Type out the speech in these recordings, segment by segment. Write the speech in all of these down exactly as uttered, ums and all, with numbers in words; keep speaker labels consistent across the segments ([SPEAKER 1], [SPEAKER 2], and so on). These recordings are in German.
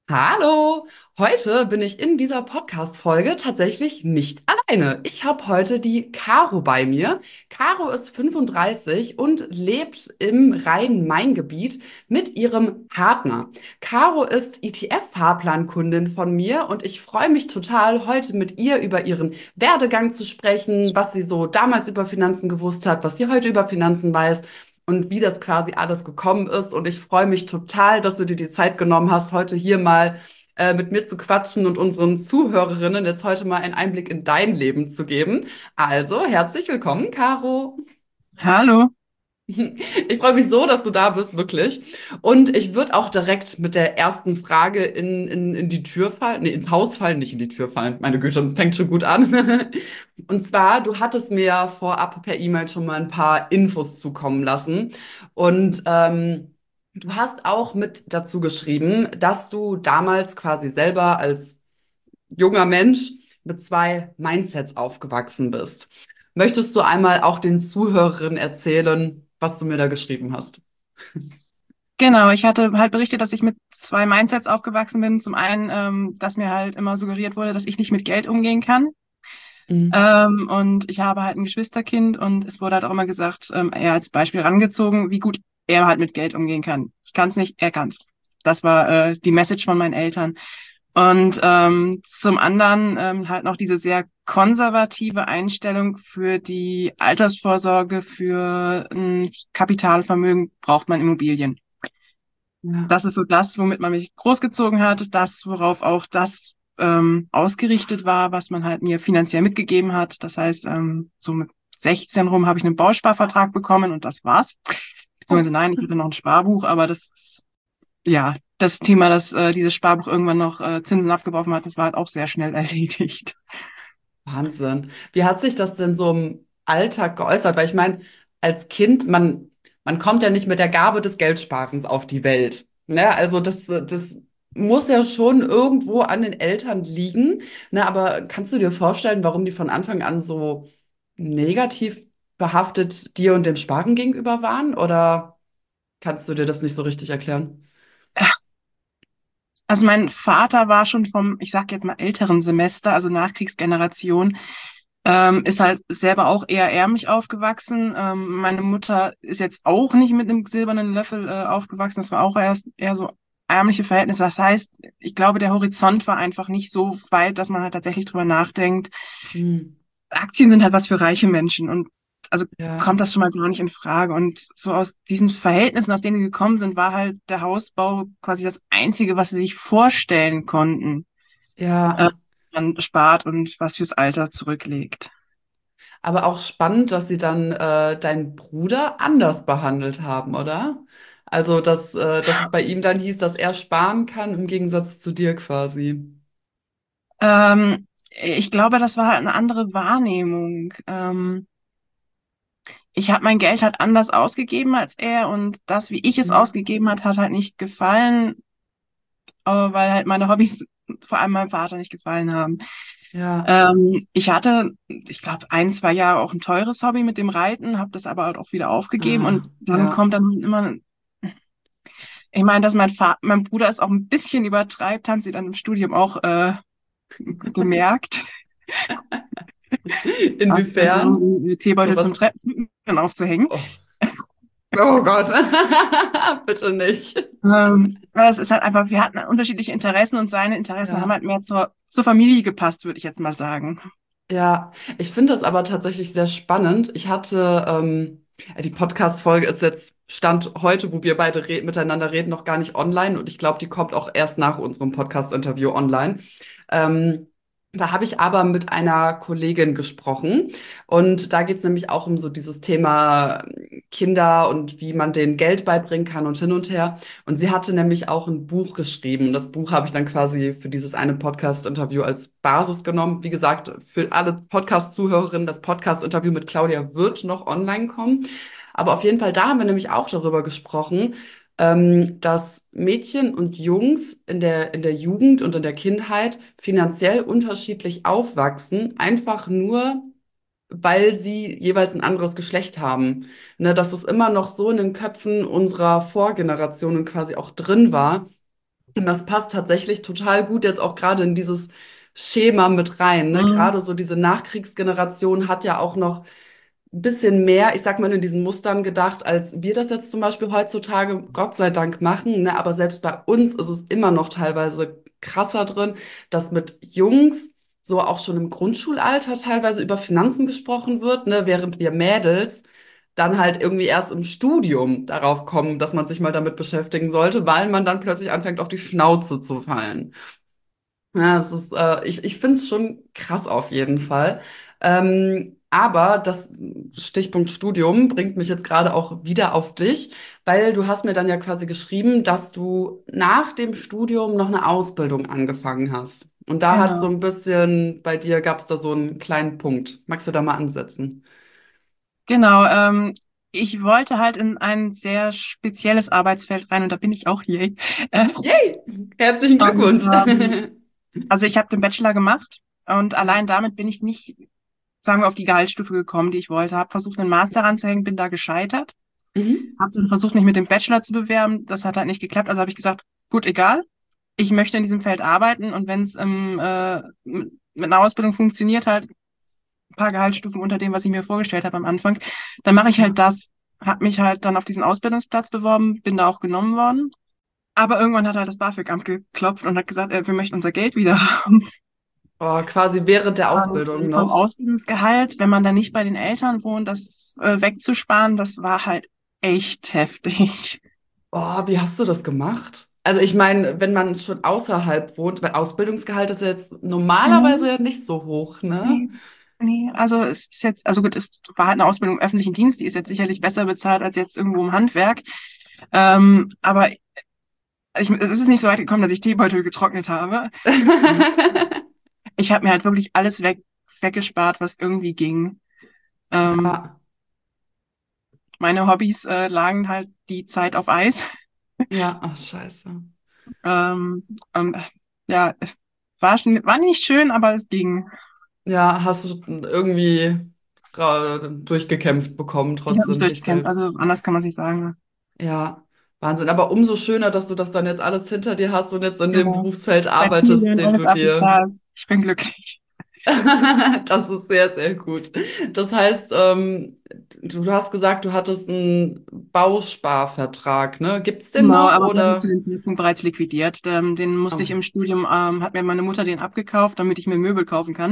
[SPEAKER 1] Hallo, heute bin ich in dieser Podcast-Folge tatsächlich nicht alleine. Ich habe heute die Caro bei mir. Caro ist fünfunddreißig und lebt im Rhein-Main-Gebiet mit ihrem Partner. Caro ist E T F-Fahrplankundin von mir und ich freue mich total, heute mit ihr über ihren Werdegang zu sprechen, was sie so damals über Finanzen gewusst hat, was sie heute über Finanzen weiß und wie das quasi alles gekommen ist. Und ich freue mich total, dass du dir die Zeit genommen hast, heute hier mal äh, mit mir zu quatschen und unseren Zuhörerinnen jetzt heute mal einen Einblick in dein Leben zu geben. Also, herzlich willkommen, Caro.
[SPEAKER 2] Hallo.
[SPEAKER 1] Ich freue mich so, dass du da bist, wirklich. Und ich würde auch direkt mit der ersten Frage in, in, in die Tür fallen, nee, ins Haus fallen, nicht in die Tür fallen. Meine Güte, fängt schon gut an. Und zwar, du hattest mir ja vorab per E-Mail schon mal ein paar Infos zukommen lassen. Und ähm, du hast auch mit dazu geschrieben, dass du damals quasi selber als junger Mensch mit zwei Mindsets aufgewachsen bist. Möchtest du einmal auch den Zuhörerinnen erzählen, was du mir da geschrieben hast?
[SPEAKER 2] Genau, ich hatte halt berichtet, dass ich mit zwei Mindsets aufgewachsen bin. Zum einen, ähm, dass mir halt immer suggeriert wurde, dass ich nicht mit Geld umgehen kann.
[SPEAKER 1] Mhm.
[SPEAKER 2] Ähm, und ich habe halt ein Geschwisterkind und es wurde halt auch immer gesagt, ähm, er als Beispiel rangezogen, wie gut er halt mit Geld umgehen kann. Ich kann es nicht, er kann's. Das war äh, die Message von meinen Eltern. Und ähm, zum anderen ähm, halt noch diese sehr konservative Einstellung für die Altersvorsorge, für ein Kapitalvermögen braucht man Immobilien.
[SPEAKER 1] Ja.
[SPEAKER 2] Das ist so das, womit man mich großgezogen hat, das, worauf auch das ähm, ausgerichtet war, was man halt mir finanziell mitgegeben hat. Das heißt, ähm, so mit sechzehn rum habe ich einen Bausparvertrag bekommen und das war's.
[SPEAKER 1] Oh.
[SPEAKER 2] Beziehungsweise nein, ich hatte noch ein Sparbuch, aber das ist, ja, das Thema, dass äh, dieses Sparbuch irgendwann noch äh, Zinsen abgeworfen hat, das war halt auch sehr schnell erledigt.
[SPEAKER 1] Wahnsinn. Wie hat sich das denn so im Alltag geäußert? Weil ich meine, als Kind, man, man kommt ja nicht mit der Gabe des Geldsparens auf die Welt. Ne? Also das, das muss ja schon irgendwo an den Eltern liegen. Ne? Aber kannst du dir vorstellen, warum die von Anfang an so negativ behaftet dir und dem Sparen gegenüber waren? Oder kannst du dir das nicht so richtig erklären?
[SPEAKER 2] Also mein Vater war schon vom, ich sag jetzt mal, älteren Semester, also Nachkriegsgeneration, ähm, ist halt selber auch eher ärmlich aufgewachsen. Ähm, meine Mutter ist jetzt auch nicht mit einem silbernen Löffel äh, aufgewachsen. Das war auch erst eher so ärmliche Verhältnisse. Das heißt, ich glaube, der Horizont war einfach nicht so weit, dass man halt tatsächlich drüber nachdenkt.
[SPEAKER 1] Hm.
[SPEAKER 2] Aktien sind halt was für reiche Menschen und also
[SPEAKER 1] Ja,
[SPEAKER 2] kommt das schon mal gar nicht in Frage. Und so aus diesen Verhältnissen, aus denen sie gekommen sind, war halt der Hausbau quasi das Einzige, was sie sich vorstellen konnten, äh,
[SPEAKER 1] ja.
[SPEAKER 2] man spart und was fürs Alter zurücklegt.
[SPEAKER 1] Aber auch spannend, dass sie dann äh, deinen Bruder anders behandelt haben, oder? Also, dass, äh, dass es bei ihm dann hieß, dass er sparen kann, im Gegensatz zu dir quasi.
[SPEAKER 2] Ähm, ich glaube, das war halt eine andere Wahrnehmung. Ähm, ich habe mein Geld halt anders ausgegeben als er und das, wie ich es
[SPEAKER 1] Mhm.
[SPEAKER 2] ausgegeben hat, hat halt nicht gefallen, äh, weil halt meine Hobbys vor allem meinem Vater nicht gefallen haben.
[SPEAKER 1] Ja.
[SPEAKER 2] Ähm, ich hatte, ich glaube, ein, zwei Jahre auch ein teures Hobby mit dem Reiten, habe das aber halt auch wieder aufgegeben und
[SPEAKER 1] Ah,
[SPEAKER 2] dann
[SPEAKER 1] ja.
[SPEAKER 2] kommt dann immer, ich meine, dass mein Vater, mein Bruder es auch ein bisschen übertreibt, haben sie dann im Studium auch äh, gemerkt.
[SPEAKER 1] Inwiefern?
[SPEAKER 2] Also, die
[SPEAKER 1] So
[SPEAKER 2] Teebeutel zum
[SPEAKER 1] was.
[SPEAKER 2] Treppen aufzuhängen.
[SPEAKER 1] Oh, oh Gott. Bitte nicht.
[SPEAKER 2] Ähm, aber es ist halt einfach, wir hatten unterschiedliche Interessen und seine Interessen haben
[SPEAKER 1] Ja.
[SPEAKER 2] halt mehr zur, zur Familie gepasst, würde ich jetzt mal sagen.
[SPEAKER 1] Ja, ich finde das aber tatsächlich sehr spannend. Ich hatte, ähm, die Podcast-Folge ist jetzt Stand heute, wo wir beide re miteinander reden, noch gar nicht online und ich glaube, die kommt auch erst nach unserem Podcast-Interview online. Ähm, Da habe ich aber mit einer Kollegin gesprochen und da geht es nämlich auch um so dieses Thema Kinder und wie man denen Geld beibringen kann und hin und her. Und sie hatte nämlich auch ein Buch geschrieben. Das Buch habe ich dann quasi für dieses eine Podcast-Interview als Basis genommen. Wie gesagt, für alle Podcast-Zuhörerinnen, das Podcast-Interview mit Claudia wird noch online kommen. Aber auf jeden Fall, da haben wir nämlich auch darüber gesprochen, ähm, dass Mädchen und Jungs in der, in der Jugend und in der Kindheit finanziell unterschiedlich aufwachsen, einfach nur, weil sie jeweils ein anderes Geschlecht haben. Ne, dass es immer noch so in den Köpfen unserer Vorgenerationen quasi auch drin war, Und das passt tatsächlich total gut jetzt auch gerade in dieses Schema mit rein, ne?
[SPEAKER 2] Mhm.
[SPEAKER 1] Gerade so diese Nachkriegsgeneration hat ja auch noch ein bisschen mehr, ich sag mal, in diesen Mustern gedacht, als wir das jetzt zum Beispiel heutzutage, Gott sei Dank, machen, ne? Aber selbst bei uns ist es immer noch teilweise krasser drin, dass mit Jungs so auch schon im Grundschulalter teilweise über Finanzen gesprochen wird, ne? Während wir Mädels dann halt irgendwie erst im Studium darauf kommen, dass man sich mal damit beschäftigen sollte, weil man dann plötzlich anfängt, auf die Schnauze zu fallen. Ja, es ist, äh, ich, ich finde es schon krass auf jeden Fall. Ähm, aber das Stichpunkt Studium bringt mich jetzt gerade auch wieder auf dich, weil du hast mir dann ja quasi geschrieben, dass du nach dem Studium noch eine Ausbildung angefangen hast. Und da hat so
[SPEAKER 2] Genau.
[SPEAKER 1] ein bisschen, bei dir gab es da so einen kleinen Punkt. Magst du da mal ansetzen?
[SPEAKER 2] Genau, ähm, ich wollte halt in ein sehr spezielles Arbeitsfeld rein und da bin ich auch hier. Äh,
[SPEAKER 1] Yay! Herzlichen
[SPEAKER 2] und
[SPEAKER 1] Glückwunsch!
[SPEAKER 2] ähm, also ich habe den Bachelor gemacht und
[SPEAKER 1] Ja.
[SPEAKER 2] allein damit bin ich nicht, sagen wir, auf die Gehaltsstufe gekommen, die ich wollte. Habe versucht, einen Master ranzuhängen, bin da gescheitert.
[SPEAKER 1] Mhm.
[SPEAKER 2] Habe dann versucht, mich mit dem Bachelor zu bewerben. Das hat halt nicht geklappt. Also habe ich gesagt, gut, egal. Ich möchte in diesem Feld arbeiten und wenn es ähm, äh, mit mit einer Ausbildung funktioniert, halt ein paar Gehaltsstufen unter dem, was ich mir vorgestellt habe am Anfang, dann mache ich halt
[SPEAKER 1] Ja.
[SPEAKER 2] das. Habe mich halt dann auf diesen Ausbildungsplatz beworben, bin da auch genommen worden. Aber irgendwann hat halt das BAföG-Amt geklopft und hat gesagt, äh, wir möchten unser Geld wieder haben.
[SPEAKER 1] Oh, quasi während der
[SPEAKER 2] Und
[SPEAKER 1] Ausbildung
[SPEAKER 2] äh, vom
[SPEAKER 1] noch.
[SPEAKER 2] Ausbildungsgehalt, wenn man dann nicht bei den Eltern wohnt, das äh, wegzusparen, das war halt echt heftig.
[SPEAKER 1] Oh, wie hast du das gemacht? Also ich meine, wenn man schon außerhalb wohnt, weil Ausbildungsgehalt ist ja jetzt normalerweise
[SPEAKER 2] Mhm.
[SPEAKER 1] ja nicht so hoch, ne?
[SPEAKER 2] Nee, nee, also es ist jetzt, also gut, es war halt eine Ausbildung im öffentlichen Dienst, die ist jetzt sicherlich besser bezahlt als jetzt irgendwo im Handwerk. Ähm, aber ich, es ist nicht so weit gekommen, dass ich Teebeutel getrocknet habe. Ich habe mir halt wirklich alles weg, weggespart, was irgendwie ging. Ähm,
[SPEAKER 1] Ja,
[SPEAKER 2] meine Hobbys äh, lagen halt die Zeit auf Eis.
[SPEAKER 1] ja, ach, scheiße.
[SPEAKER 2] Ähm, und, ja, es war, schon, war nicht schön, aber es ging.
[SPEAKER 1] Ja, hast du irgendwie ra- durchgekämpft bekommen,
[SPEAKER 2] Ich habe mich
[SPEAKER 1] trotzdem dich
[SPEAKER 2] durchgekämpft,
[SPEAKER 1] selbst.
[SPEAKER 2] also anders kann man es nicht sagen.
[SPEAKER 1] Ja, Wahnsinn. Aber umso schöner, dass du das dann jetzt alles hinter dir hast und jetzt in dem
[SPEAKER 2] Ja.
[SPEAKER 1] Berufsfeld
[SPEAKER 2] Seit
[SPEAKER 1] arbeitest,
[SPEAKER 2] Jahren
[SPEAKER 1] den
[SPEAKER 2] alles
[SPEAKER 1] du dir.
[SPEAKER 2] abbezahlt. Ich bin glücklich.
[SPEAKER 1] Das ist sehr, sehr gut. Das heißt, ähm, du, du hast gesagt, du hattest einen Bausparvertrag, ne? Gibt's den
[SPEAKER 2] Genau,
[SPEAKER 1] noch
[SPEAKER 2] aber der wurde zu
[SPEAKER 1] oder?
[SPEAKER 2] dem Zeitpunkt bereits liquidiert. Ähm, den musste ich
[SPEAKER 1] Okay.
[SPEAKER 2] im Studium, ähm, hat mir meine Mutter den abgekauft, damit ich mir Möbel kaufen kann.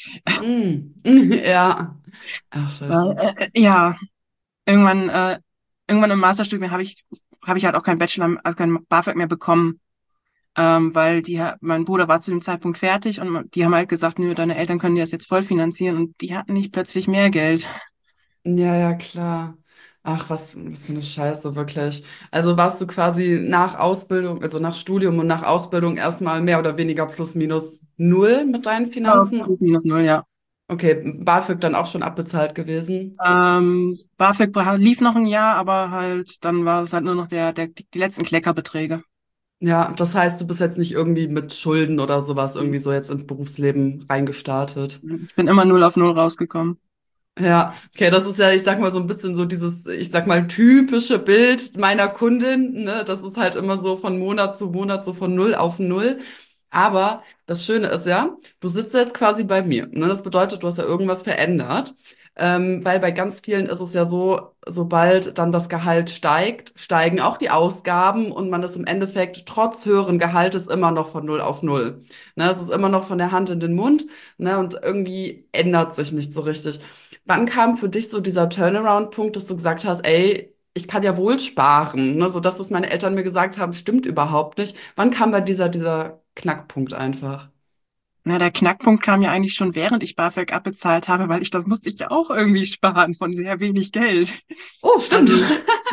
[SPEAKER 1] Mm. Ja. Ach,
[SPEAKER 2] Weil,
[SPEAKER 1] scheiße.
[SPEAKER 2] äh, äh, ja, irgendwann, äh, irgendwann im Masterstudium habe ich, habe ich halt auch kein Bachelor, also kein BAföG mehr bekommen, ähm, weil die, ha- mein Bruder war zu dem Zeitpunkt fertig und die haben halt gesagt, nö, deine Eltern können dir das jetzt voll finanzieren und die hatten nicht plötzlich mehr Geld.
[SPEAKER 1] Ja, ja, klar. Ach, was, was für eine Scheiße, wirklich. Also warst du quasi nach Ausbildung, also nach Studium und nach Ausbildung erstmal mehr oder weniger plus minus null mit deinen
[SPEAKER 2] Ja,
[SPEAKER 1] Finanzen?
[SPEAKER 2] plus minus null, ja.
[SPEAKER 1] Okay, BAföG dann auch schon abbezahlt gewesen?
[SPEAKER 2] Ähm, BAföG bra- lief noch ein Jahr, aber halt, dann war es halt nur noch der, der, die letzten Kleckerbeträge.
[SPEAKER 1] Ja, das heißt, du bist jetzt nicht irgendwie mit Schulden oder sowas irgendwie so jetzt ins Berufsleben reingestartet.
[SPEAKER 2] Ich bin immer null auf null rausgekommen.
[SPEAKER 1] Ja, okay, das ist ja, ich sag mal, so ein bisschen so dieses, ich sag mal, typische Bild meiner Kundin, ne? Das ist halt immer so von Monat zu Monat so von null auf null. Aber das Schöne ist ja, du sitzt jetzt quasi bei mir, ne? Das bedeutet, du hast ja irgendwas verändert. Ähm, weil bei ganz vielen ist es ja so, sobald dann das Gehalt steigt, steigen auch die Ausgaben und man ist im Endeffekt trotz höheren Gehaltes immer noch von null auf null. Ne? Es ist immer noch von der Hand in den Mund, ne? Und irgendwie ändert sich nicht so richtig. Wann kam für dich so dieser Turnaround-Punkt, dass du gesagt hast, ey, ich kann ja wohl sparen, ne? So das, was meine Eltern mir gesagt haben, stimmt überhaupt nicht. Wann kam bei dieser, dieser Knackpunkt einfach?
[SPEAKER 2] Na, der Knackpunkt kam ja eigentlich schon, während ich BAföG abbezahlt habe, weil ich das musste ich ja auch irgendwie sparen von sehr wenig Geld.
[SPEAKER 1] Oh, stimmt.
[SPEAKER 2] Also,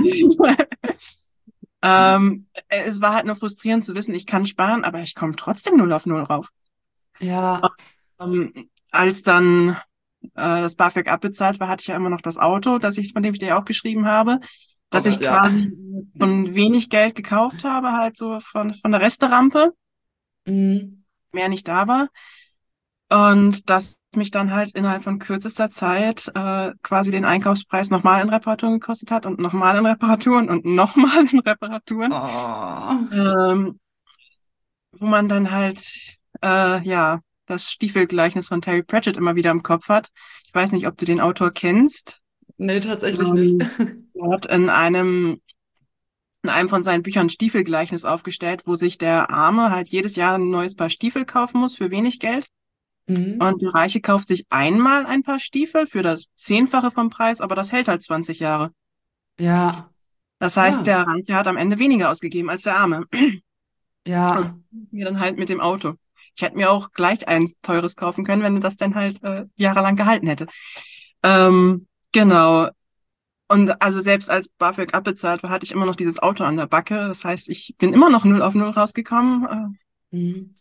[SPEAKER 2] ähm, es war halt nur frustrierend zu wissen, ich kann sparen, aber ich komme trotzdem null auf null rauf.
[SPEAKER 1] Ja,
[SPEAKER 2] Ähm, als dann äh, das BAföG abbezahlt war, hatte ich ja immer noch das Auto, das ich, von dem ich dir ja auch geschrieben habe,
[SPEAKER 1] oh
[SPEAKER 2] dass ich
[SPEAKER 1] Gott, ja.
[SPEAKER 2] quasi von wenig Geld gekauft habe, halt so von, von der Resterampe,
[SPEAKER 1] Mhm.
[SPEAKER 2] mehr nicht da war. Und das mich dann halt innerhalb von kürzester Zeit äh, quasi den Einkaufspreis nochmal in Reparaturen gekostet hat und nochmal in Reparaturen und nochmal in Reparaturen.
[SPEAKER 1] Oh.
[SPEAKER 2] Ähm, wo man dann halt, äh, ja, das Stiefelgleichnis von Terry Pratchett immer wieder im Kopf hat. Ich weiß nicht, ob du den Autor kennst.
[SPEAKER 1] Nee, tatsächlich nicht.
[SPEAKER 2] Ähm, er hat in einem, in einem von seinen Büchern ein Stiefelgleichnis aufgestellt, wo sich der Arme halt jedes Jahr ein neues Paar Stiefel kaufen muss für wenig Geld.
[SPEAKER 1] Mhm.
[SPEAKER 2] Und der Reiche kauft sich einmal ein Paar Stiefel für das Zehnfache vom Preis, aber das hält halt zwanzig Jahre.
[SPEAKER 1] Ja,
[SPEAKER 2] Das heißt,
[SPEAKER 1] ja,
[SPEAKER 2] der Reiche hat am Ende weniger ausgegeben als der Arme. Und
[SPEAKER 1] ja.
[SPEAKER 2] so mir dann halt mit dem Auto. Ich hätte mir auch gleich eins teures kaufen können, wenn das dann halt äh, jahrelang gehalten hätte. Ähm, genau. Und also selbst als BAföG abbezahlt war, hatte ich immer noch dieses Auto an der Backe. Das heißt, ich bin immer noch null auf null rausgekommen. Äh,
[SPEAKER 1] Mhm.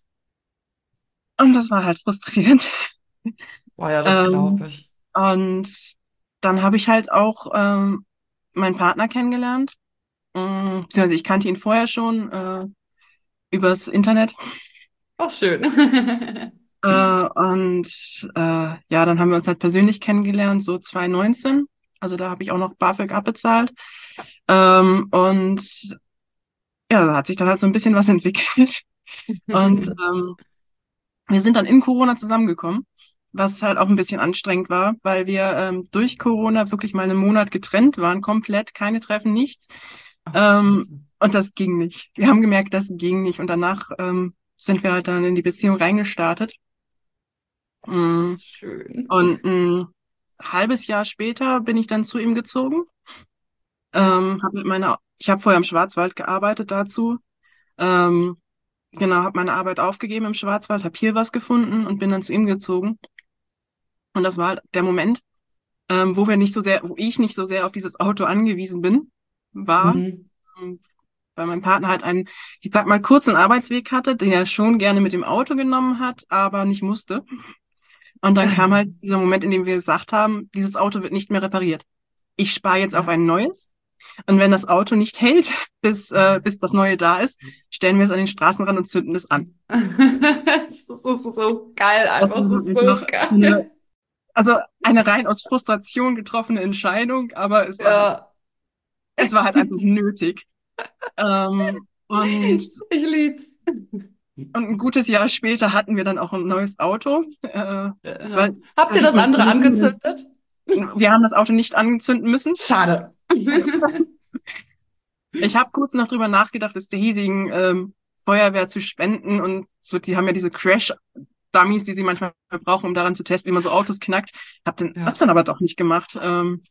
[SPEAKER 2] und das war halt frustrierend.
[SPEAKER 1] Boah, ja, das glaube
[SPEAKER 2] Ähm,
[SPEAKER 1] ich.
[SPEAKER 2] und dann habe ich halt auch ähm, meinen Partner kennengelernt. Ähm, beziehungsweise ich kannte ihn vorher schon äh, übers Internet.
[SPEAKER 1] Auch schön.
[SPEAKER 2] Äh, und äh, ja, dann haben wir uns halt persönlich kennengelernt, so zwanzig neunzehn. Also da habe ich auch noch BAföG abbezahlt. Ähm, und ja, da hat sich dann halt so ein bisschen was entwickelt. Und ähm, wir sind dann in Corona zusammengekommen, was halt auch ein bisschen anstrengend war, weil wir ähm, durch Corona wirklich mal einen Monat getrennt waren, komplett, keine Treffen, nichts.
[SPEAKER 1] Ach,
[SPEAKER 2] Ähm,
[SPEAKER 1] scheiße.
[SPEAKER 2] und das ging nicht. Wir haben gemerkt, das ging nicht. Und danach ähm, sind wir halt dann in die Beziehung reingestartet. Mm.
[SPEAKER 1] Schön.
[SPEAKER 2] Und ein halbes Jahr später bin ich dann zu ihm gezogen.
[SPEAKER 1] Ja.
[SPEAKER 2] Ähm, hab mit meiner, ich habe vorher im Schwarzwald gearbeitet dazu. Ähm, genau, habe meine Arbeit aufgegeben im Schwarzwald, habe hier was gefunden und bin dann zu ihm gezogen. Und das war halt der Moment, ähm, wo wir nicht so sehr, wo ich nicht so sehr auf dieses Auto angewiesen bin, war,
[SPEAKER 1] Mhm.
[SPEAKER 2] ähm, weil mein Partner halt einen, ich sag mal, kurzen Arbeitsweg hatte, den er schon gerne mit dem Auto genommen hat, aber nicht musste. Und dann kam halt dieser Moment, in dem wir gesagt haben, dieses Auto wird nicht mehr repariert. Ich spare jetzt auf
[SPEAKER 1] Ja.
[SPEAKER 2] ein neues. Und wenn das Auto nicht hält, bis, äh, bis das neue da ist, stellen wir es an den Straßenrand und zünden es an.
[SPEAKER 1] Es ist so, so, so geil,
[SPEAKER 2] Das
[SPEAKER 1] einfach, es
[SPEAKER 2] war
[SPEAKER 1] ist so
[SPEAKER 2] einfach so eine,
[SPEAKER 1] geil.
[SPEAKER 2] also eine rein aus Frustration getroffene Entscheidung, aber es war halt,
[SPEAKER 1] Ja,
[SPEAKER 2] es war halt einfach nötig. Ähm, und,
[SPEAKER 1] ich lieb's.
[SPEAKER 2] und ein gutes Jahr später hatten wir dann auch ein neues Auto, äh,
[SPEAKER 1] Ja.
[SPEAKER 2] weil
[SPEAKER 1] Habt
[SPEAKER 2] da
[SPEAKER 1] ihr
[SPEAKER 2] sieht
[SPEAKER 1] das
[SPEAKER 2] man,
[SPEAKER 1] andere angezündet?
[SPEAKER 2] wir haben das Auto nicht angezünden müssen.
[SPEAKER 1] Schade.
[SPEAKER 2] Ich habe kurz noch drüber nachgedacht, es der hiesigen ähm, Feuerwehr zu spenden und so, die haben ja diese Crash-Dummies, die sie manchmal brauchen, um daran zu testen, wie man so Autos knackt. Hab dann, hab's
[SPEAKER 1] Ja.
[SPEAKER 2] dann aber doch nicht gemacht, ähm,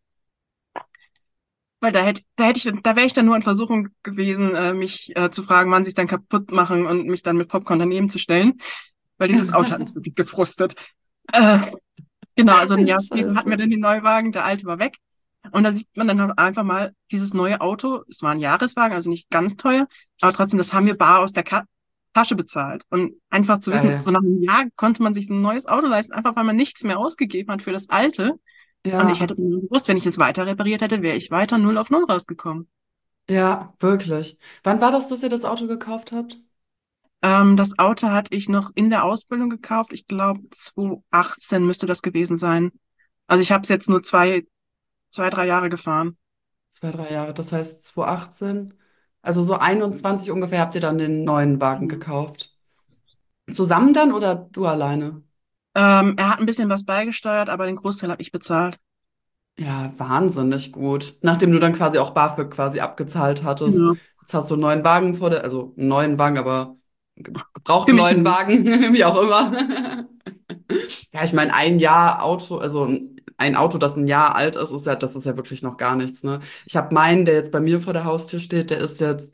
[SPEAKER 2] weil da hätte, da hätte ich, da wäre ich dann nur in Versuchung gewesen, äh, mich äh, zu fragen, wann sie es dann kaputt machen und mich dann mit Popcorn daneben zu stellen, weil dieses Auto hat mich wirklich gefrustet. Äh, genau, also ein Jahr später hatten wir
[SPEAKER 1] Scheiße.
[SPEAKER 2] dann den Neuwagen, der alte war weg. Und da sieht man dann halt einfach mal dieses neue Auto. Es war ein Jahreswagen, also nicht ganz teuer, aber trotzdem, das haben wir bar aus der Ka Tasche bezahlt. Und einfach zu wissen, so
[SPEAKER 1] Geil.
[SPEAKER 2] nach einem Jahr konnte man sich ein neues Auto leisten, einfach weil man nichts mehr ausgegeben hat für das alte. Und ich
[SPEAKER 1] Ja,
[SPEAKER 2] hätte mir gewusst, wenn ich es weiter repariert hätte, wäre ich weiter null auf null rausgekommen.
[SPEAKER 1] ja, wirklich. Wann war das, dass ihr das Auto gekauft habt?
[SPEAKER 2] Ähm, das Auto hatte ich noch in der Ausbildung gekauft. Ich glaube, zwanzig achtzehn müsste das gewesen sein. Also ich habe es jetzt nur zwei, zwei, drei Jahre gefahren.
[SPEAKER 1] Zwei, drei Jahre, das heißt zwanzig achtzehn. Also so einundzwanzig ungefähr habt ihr dann den neuen Wagen gekauft. Zusammen dann oder du alleine?
[SPEAKER 2] Ähm, er hat ein bisschen was beigesteuert, aber den Großteil habe ich bezahlt.
[SPEAKER 1] Ja, wahnsinnig gut. Nachdem du dann quasi auch BAföG quasi abgezahlt hattest.
[SPEAKER 2] Genau.
[SPEAKER 1] Jetzt hast du einen neuen Wagen vor der, also einen neuen Wagen, aber ge-
[SPEAKER 2] Für
[SPEAKER 1] gebrauchten
[SPEAKER 2] mich
[SPEAKER 1] neuen
[SPEAKER 2] nie.
[SPEAKER 1] Wagen, wie auch immer. Ja, ich meine, ein Jahr Auto, also ein Auto, das ein Jahr alt ist, ist ja, das ist ja wirklich noch gar nichts, ne? Ich habe meinen, der jetzt bei mir vor der Haustür steht, der ist jetzt,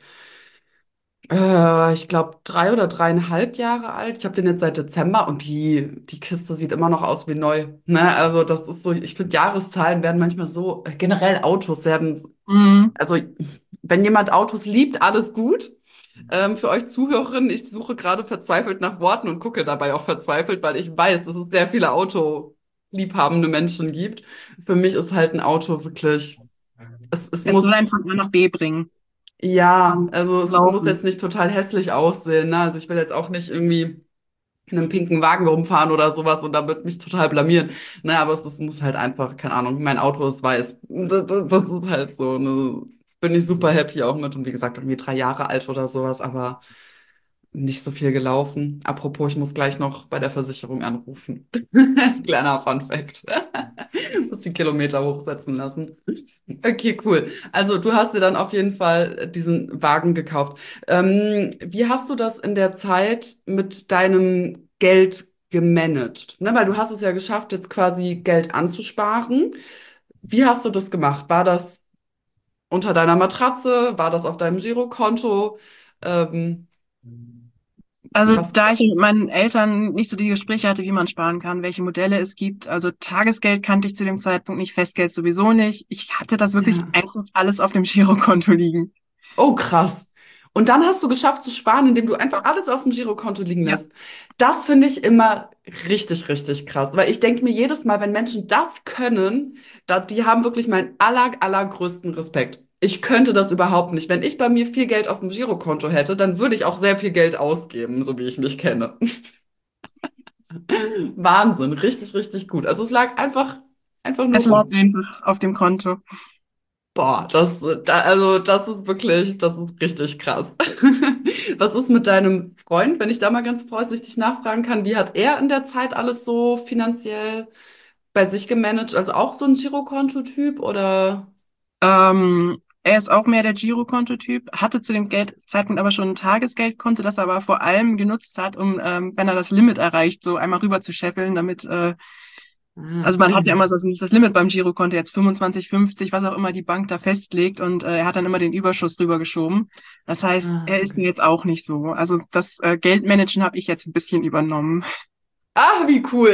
[SPEAKER 1] äh, ich glaube, drei oder dreieinhalb Jahre alt. Ich habe den jetzt seit Dezember und die, die Kiste sieht immer noch aus wie neu. Ne? Also das ist so, ich finde, Jahreszahlen werden manchmal so, generell Autos werden,
[SPEAKER 2] Mhm.
[SPEAKER 1] also wenn jemand Autos liebt, alles gut. Ähm, für euch Zuhörerinnen, ich suche gerade verzweifelt nach Worten und gucke dabei auch verzweifelt, weil ich weiß, dass es sehr viele autoliebhabende Menschen gibt. Für mich ist halt ein Auto wirklich, es, es
[SPEAKER 2] Es soll
[SPEAKER 1] muss,
[SPEAKER 2] einen von A nach B bringen.
[SPEAKER 1] ja,
[SPEAKER 2] Und
[SPEAKER 1] also es muss jetzt
[SPEAKER 2] laufen.
[SPEAKER 1] nicht total hässlich aussehen, ne? Also ich will jetzt auch nicht irgendwie in einem pinken Wagen rumfahren oder sowas und da wird mich total blamieren. Ne, aber es, es muss halt einfach, keine Ahnung, mein Auto ist weiß. Das, das, das ist halt so. Ne? Bin ich super happy auch mit. Und wie gesagt, irgendwie drei Jahre alt oder sowas, aber Nicht so viel gelaufen. Apropos, ich muss gleich noch bei der Versicherung anrufen. Kleiner Fun Fact. Muss die Kilometer hochsetzen lassen. Okay, cool. Also du hast dir dann auf jeden Fall diesen Wagen gekauft. Ähm, wie hast du das in der Zeit mit deinem Geld gemanagt? Ne, weil du hast es ja geschafft, jetzt quasi Geld anzusparen. Wie hast du das gemacht? War das unter deiner Matratze? War das auf deinem Girokonto? Ähm,
[SPEAKER 2] Also
[SPEAKER 1] was?
[SPEAKER 2] da ich mit meinen Eltern nicht so die Gespräche hatte, wie man sparen kann, welche Modelle es gibt, also Tagesgeld kannte ich zu dem Zeitpunkt nicht, Festgeld sowieso nicht. Ich hatte das wirklich
[SPEAKER 1] Ja.
[SPEAKER 2] einfach alles auf dem Girokonto liegen.
[SPEAKER 1] Oh, krass. Und dann hast du geschafft zu sparen, indem du einfach alles auf dem Girokonto liegen
[SPEAKER 2] Ja.
[SPEAKER 1] lässt. Das finde ich immer richtig, richtig krass. Weil ich denke mir jedes Mal, wenn Menschen das können, da, die haben wirklich meinen aller, allergrößten Respekt. Ich könnte das überhaupt nicht. Wenn ich bei mir viel Geld auf dem Girokonto hätte, dann würde ich auch sehr viel Geld ausgeben, so wie ich mich kenne. Wahnsinn, richtig, richtig gut. Also es lag einfach, einfach nur
[SPEAKER 2] Es lag
[SPEAKER 1] rum.
[SPEAKER 2] einfach auf dem Konto.
[SPEAKER 1] Boah, das, da, also das ist wirklich, das ist richtig krass. Was ist mit deinem Freund, wenn ich da mal ganz vorsichtig nachfragen kann, wie hat er in der Zeit alles so finanziell bei sich gemanagt? Also auch so ein Girokonto-Typ oder?
[SPEAKER 2] Ähm, er ist auch mehr der Girokonto-Typ, hatte zu dem Geld Zeitpunkt aber schon ein Tagesgeldkonto, das er aber vor allem genutzt hat, um, ähm, wenn er das Limit erreicht, so einmal rüber zu scheffeln, damit, äh,
[SPEAKER 1] Ah,
[SPEAKER 2] also man hat ja immer so das Limit beim Girokonto jetzt fünfundzwanzig, fünfzig, was auch immer die Bank da festlegt, und äh, er hat dann immer den Überschuss rübergeschoben. Das heißt,
[SPEAKER 1] ah,
[SPEAKER 2] er ist
[SPEAKER 1] okay.
[SPEAKER 2] jetzt auch nicht so. Also das äh, Geldmanagen habe ich jetzt ein bisschen übernommen.
[SPEAKER 1] Ah, wie cool.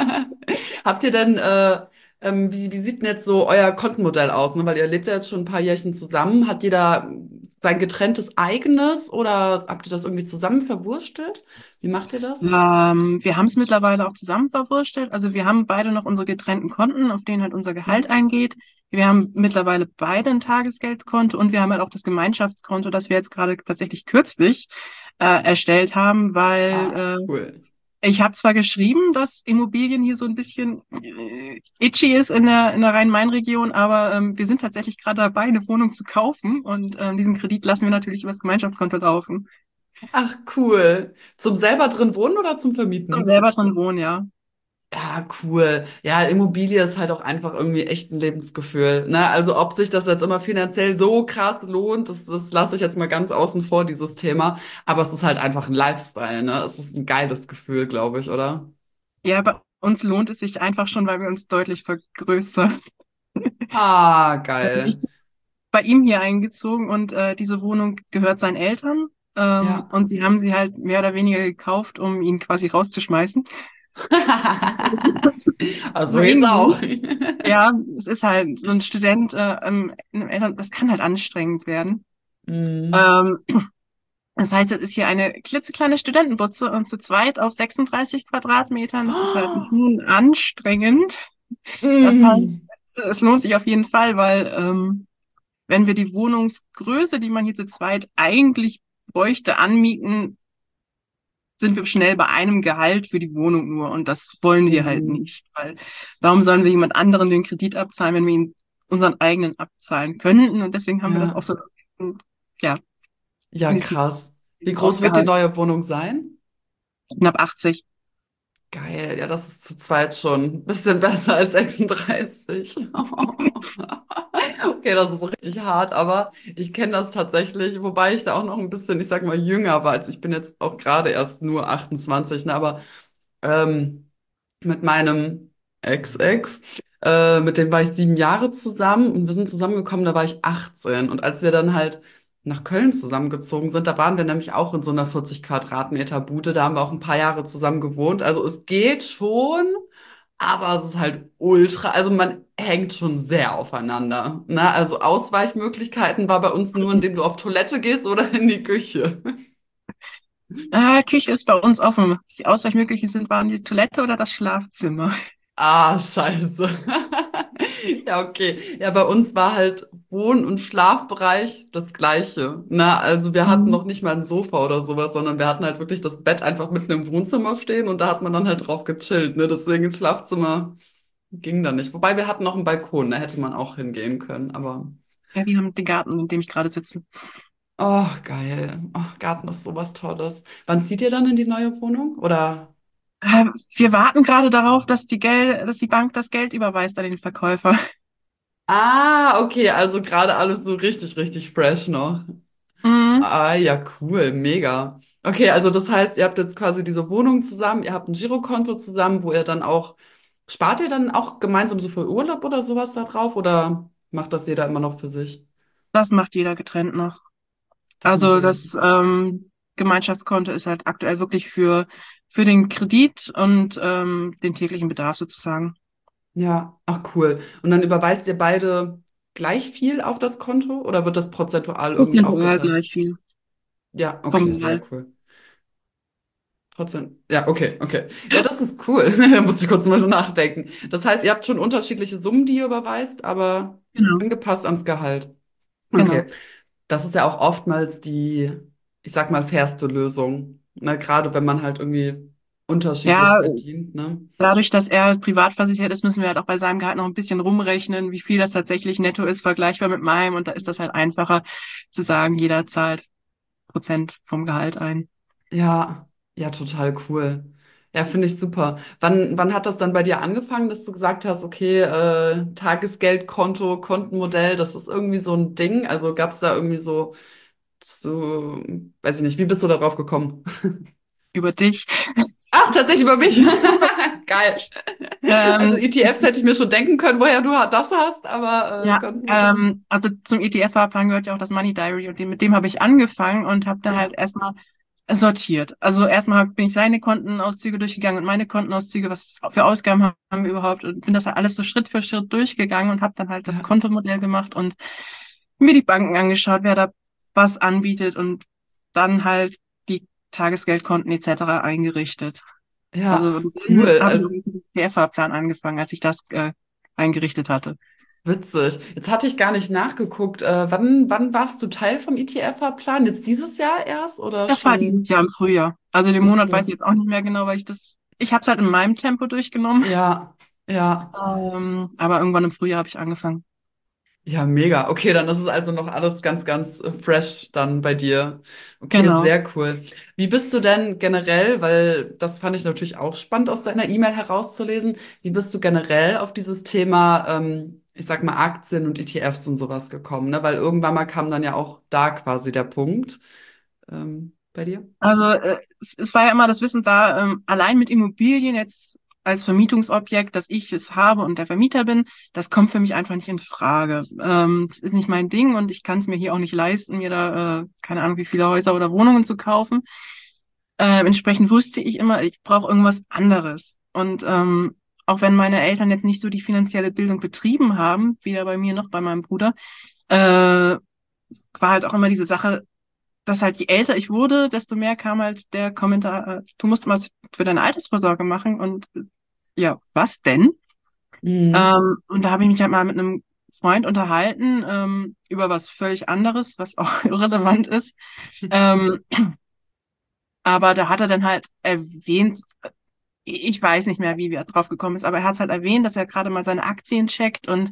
[SPEAKER 1] Habt ihr denn, äh, ähm, wie, wie sieht denn jetzt so euer Kontenmodell aus? Ne? Weil ihr lebt ja jetzt schon ein paar Jährchen zusammen. Hat jeder sein getrenntes eigenes oder habt ihr das irgendwie zusammen verwurstelt? Wie macht ihr das?
[SPEAKER 2] Ähm, wir haben es mittlerweile auch zusammen verwurschtelt. Also wir haben beide noch unsere getrennten Konten, auf denen halt unser Gehalt
[SPEAKER 1] Mhm.
[SPEAKER 2] eingeht. Wir haben mittlerweile beide ein Tagesgeldkonto, und wir haben halt auch das Gemeinschaftskonto, das wir jetzt gerade tatsächlich kürzlich äh, erstellt haben, weil
[SPEAKER 1] Ah,
[SPEAKER 2] äh,
[SPEAKER 1] cool.
[SPEAKER 2] ich habe zwar geschrieben, dass Immobilien hier so ein bisschen äh, itchy ist in der, in der Rhein-Main-Region, aber ähm, wir sind tatsächlich gerade dabei, eine Wohnung zu kaufen, und ähm, diesen Kredit lassen wir natürlich über das Gemeinschaftskonto laufen.
[SPEAKER 1] Ach, cool. Zum selber drin wohnen oder zum
[SPEAKER 2] Und
[SPEAKER 1] Vermieten?
[SPEAKER 2] selber drin wohnen, ja.
[SPEAKER 1] Ja, cool. Ja, Immobilie ist halt auch einfach irgendwie echt ein Lebensgefühl. Ne? Also ob sich das jetzt immer finanziell so krass lohnt, das, das lasse ich jetzt mal ganz außen vor, dieses Thema. Aber es ist halt einfach ein Lifestyle, ne? Es ist ein geiles Gefühl, glaube ich, oder?
[SPEAKER 2] Ja, bei uns lohnt es sich einfach schon, weil wir uns deutlich vergrößern.
[SPEAKER 1] Ah,
[SPEAKER 2] Also ich
[SPEAKER 1] geil.
[SPEAKER 2] bin bei ihm hier eingezogen, und äh, diese Wohnung gehört seinen Eltern. Ähm,
[SPEAKER 1] Ja.
[SPEAKER 2] und sie haben sie halt mehr oder weniger gekauft, um ihn quasi rauszuschmeißen.
[SPEAKER 1] Also
[SPEAKER 2] Aber
[SPEAKER 1] jetzt auch.
[SPEAKER 2] irgendwie, ja, es ist halt so ein Student, äh, ähm, in einem Eltern, das kann halt anstrengend werden.
[SPEAKER 1] Mhm.
[SPEAKER 2] Ähm, das heißt, es ist hier eine klitzekleine Studentenbutze, und zu zweit auf sechsunddreißig Quadratmetern. Das ist halt schon anstrengend. Das heißt,
[SPEAKER 1] Mhm.
[SPEAKER 2] es, es lohnt sich auf jeden Fall, weil ähm, wenn wir die Wohnungsgröße, die man hier zu zweit eigentlich bräuchte, anmieten, sind wir schnell bei einem Gehalt für die Wohnung nur. Und das wollen wir halt
[SPEAKER 1] Mhm.
[SPEAKER 2] nicht, weil warum sollen wir jemand anderen den Kredit abzahlen, wenn wir ihn unseren eigenen abzahlen könnten? Und deswegen haben wir das
[SPEAKER 1] Ja.
[SPEAKER 2] auch so, ja,
[SPEAKER 1] Ja,
[SPEAKER 2] in diesem
[SPEAKER 1] krass. Wie groß wird die
[SPEAKER 2] ausgehalten.
[SPEAKER 1] neue Wohnung sein?
[SPEAKER 2] Knapp achtzig.
[SPEAKER 1] Geil, ja, das ist zu zweit schon ein bisschen besser als sechsunddreißig. Okay, das ist richtig hart, aber ich kenne das tatsächlich, wobei ich da auch noch ein bisschen, ich sag mal, jünger war. Also ich bin jetzt auch gerade erst nur achtundzwanzig, ne, aber ähm, mit meinem Ex-Ex, äh, mit dem war ich sieben Jahre zusammen und wir sind zusammengekommen, da war ich achtzehn. Und als wir dann halt nach Köln zusammengezogen sind, da waren wir nämlich auch in so einer vierzig Quadratmeter Bude, da haben wir auch ein paar Jahre zusammen gewohnt. Also es geht schon, aber es ist halt ultra, also man hängt schon sehr aufeinander. Ne? Also Ausweichmöglichkeiten war bei uns nur, indem du auf Toilette gehst oder in die Küche.
[SPEAKER 2] Äh, Küche ist bei uns offen. Die Ausweichmöglichen sind, waren die Toilette oder das Schlafzimmer.
[SPEAKER 1] Ah, scheiße. Ja, okay. Ja, bei uns war halt Wohn- und Schlafbereich das Gleiche. Na, also wir hatten
[SPEAKER 2] Mhm.
[SPEAKER 1] noch nicht mal ein Sofa oder sowas, sondern wir hatten halt wirklich das Bett einfach mitten im Wohnzimmer stehen und da hat man dann halt drauf gechillt, ne? Deswegen ins Schlafzimmer ging da nicht. Wobei wir hatten noch einen Balkon, da hätte man auch hingehen können, aber
[SPEAKER 2] Ja, wir haben den Garten, in dem ich gerade sitze.
[SPEAKER 1] Oh, geil. Oh, Garten ist sowas Tolles. Wann zieht ihr dann in die neue Wohnung? Oder?
[SPEAKER 2] Äh, Wir warten gerade darauf, dass die Geld, dass die Bank das Geld überweist an den Verkäufer.
[SPEAKER 1] Ah, okay, also gerade alles so richtig, richtig fresh noch.
[SPEAKER 2] Mhm.
[SPEAKER 1] Ah, ja, cool, mega. Okay, also das heißt, ihr habt jetzt quasi diese Wohnung zusammen, ihr habt ein Girokonto zusammen, wo ihr dann auch, spart ihr dann auch gemeinsam so für Urlaub oder sowas da drauf oder macht das jeder immer noch für sich?
[SPEAKER 2] Das macht jeder getrennt noch.
[SPEAKER 1] Das macht
[SPEAKER 2] Also
[SPEAKER 1] jeder.
[SPEAKER 2] das ähm, Gemeinschaftskonto ist halt aktuell wirklich für, für den Kredit und ähm, den täglichen Bedarf sozusagen.
[SPEAKER 1] Ja, ach cool. Und dann überweist ihr beide gleich viel auf das Konto oder wird das prozentual irgendwie
[SPEAKER 2] Prozentual
[SPEAKER 1] aufgeteilt?
[SPEAKER 2] gleich viel
[SPEAKER 1] Ja,
[SPEAKER 2] vom
[SPEAKER 1] okay, sehr
[SPEAKER 2] Gehalt.
[SPEAKER 1] cool. Trotzdem, ja, okay, okay. Ja, das ist cool. Da muss ich kurz mal drüber nachdenken. Das heißt, ihr habt schon unterschiedliche Summen, die ihr überweist, aber
[SPEAKER 2] Genau,
[SPEAKER 1] angepasst ans Gehalt. Okay.
[SPEAKER 2] genau.
[SPEAKER 1] Das ist ja auch oftmals die, ich sag mal, fairste Lösung. Ne? Gerade wenn man halt irgendwie unterschiedlich
[SPEAKER 2] Ja,
[SPEAKER 1] verdient, ne?
[SPEAKER 2] dadurch, dass er privat versichert ist, müssen wir halt auch bei seinem Gehalt noch ein bisschen rumrechnen, wie viel das tatsächlich netto ist, vergleichbar mit meinem. Und da ist das halt einfacher zu sagen, jeder zahlt Prozent vom Gehalt ein.
[SPEAKER 1] Ja, ja, total cool. Ja, finde ich super. Wann, wann hat das dann bei dir angefangen, dass du gesagt hast, okay, äh, Tagesgeldkonto, Kontenmodell, das ist irgendwie so ein Ding? Also gab es da irgendwie so, dass du, weiß ich nicht, wie bist du da drauf gekommen?
[SPEAKER 2] Über dich.
[SPEAKER 1] Ach, tatsächlich über mich. Geil. Also
[SPEAKER 2] Ähm,
[SPEAKER 1] E T Fs hätte ich mir schon denken können, woher du das hast, aber äh,
[SPEAKER 2] ja,
[SPEAKER 1] Kontenmodell.
[SPEAKER 2] ähm, also zum E T F-Fahrplan gehört ja auch das Money Diary und dem, mit dem habe ich angefangen und habe dann halt
[SPEAKER 1] Ja,
[SPEAKER 2] erstmal sortiert. Also erstmal bin ich seine Kontenauszüge durchgegangen und meine Kontenauszüge, was für Ausgaben haben wir überhaupt und bin das halt alles so Schritt für Schritt durchgegangen und habe dann halt das
[SPEAKER 1] ja,
[SPEAKER 2] Kontomodell gemacht und mir die Banken angeschaut, wer da was anbietet und dann halt die Tagesgeldkonten et cetera eingerichtet.
[SPEAKER 1] ja,
[SPEAKER 2] Also
[SPEAKER 1] cool.
[SPEAKER 2] dann habe ich
[SPEAKER 1] Äh,
[SPEAKER 2] auch mit dem E T F-Fahrplan angefangen, als ich das äh, eingerichtet hatte.
[SPEAKER 1] witzig. Jetzt hatte ich gar nicht nachgeguckt. Äh, wann, wann warst du Teil vom E T F-Plan? Jetzt dieses Jahr erst oder
[SPEAKER 2] Das war
[SPEAKER 1] schon
[SPEAKER 2] dieses Jahr im Frühjahr. Also den
[SPEAKER 1] im
[SPEAKER 2] Monat weiß
[SPEAKER 1] Frühjahr?
[SPEAKER 2] ich jetzt auch nicht mehr genau, weil ich das, ich habe es halt in meinem Tempo durchgenommen.
[SPEAKER 1] Ja, ja.
[SPEAKER 2] Ähm, aber irgendwann im Frühjahr habe ich angefangen.
[SPEAKER 1] Ja, mega. Okay, dann ist es also noch alles ganz, ganz äh, fresh dann bei dir. Okay,
[SPEAKER 2] Genau.
[SPEAKER 1] sehr cool. Wie bist du denn generell, weil das fand ich natürlich auch spannend aus deiner E-Mail herauszulesen, wie bist du generell auf dieses Thema, ähm, ich sag mal, Aktien und E T Fs und sowas gekommen, ne? Weil irgendwann mal kam dann ja auch da quasi der Punkt, ähm, bei dir.
[SPEAKER 2] Also äh, es, es war ja immer das Wissen da, ähm, allein mit Immobilien jetzt als Vermietungsobjekt, dass ich es habe und der Vermieter bin, das kommt für mich einfach nicht in Frage. Ähm, das ist nicht mein Ding und ich kann es mir hier auch nicht leisten, mir da äh, keine Ahnung wie viele Häuser oder Wohnungen zu kaufen. Ähm, entsprechend wusste ich immer, ich brauche irgendwas anderes. Und ähm, auch wenn meine Eltern jetzt nicht so die finanzielle Bildung betrieben haben, weder bei mir noch bei meinem Bruder, äh, war halt auch immer diese Sache, dass halt je älter ich wurde, desto mehr kam halt der Kommentar, äh, du musst was für deine Altersvorsorge machen. Und äh, ja, was denn?
[SPEAKER 1] Mhm.
[SPEAKER 2] Ähm, und da habe ich mich halt mal mit einem Freund unterhalten ähm, über was völlig anderes, was auch irrelevant ist. Ähm, aber da hat er dann halt erwähnt, ich weiß nicht mehr, wie wir drauf gekommen ist, aber er hat es halt erwähnt, dass er gerade mal seine Aktien checkt und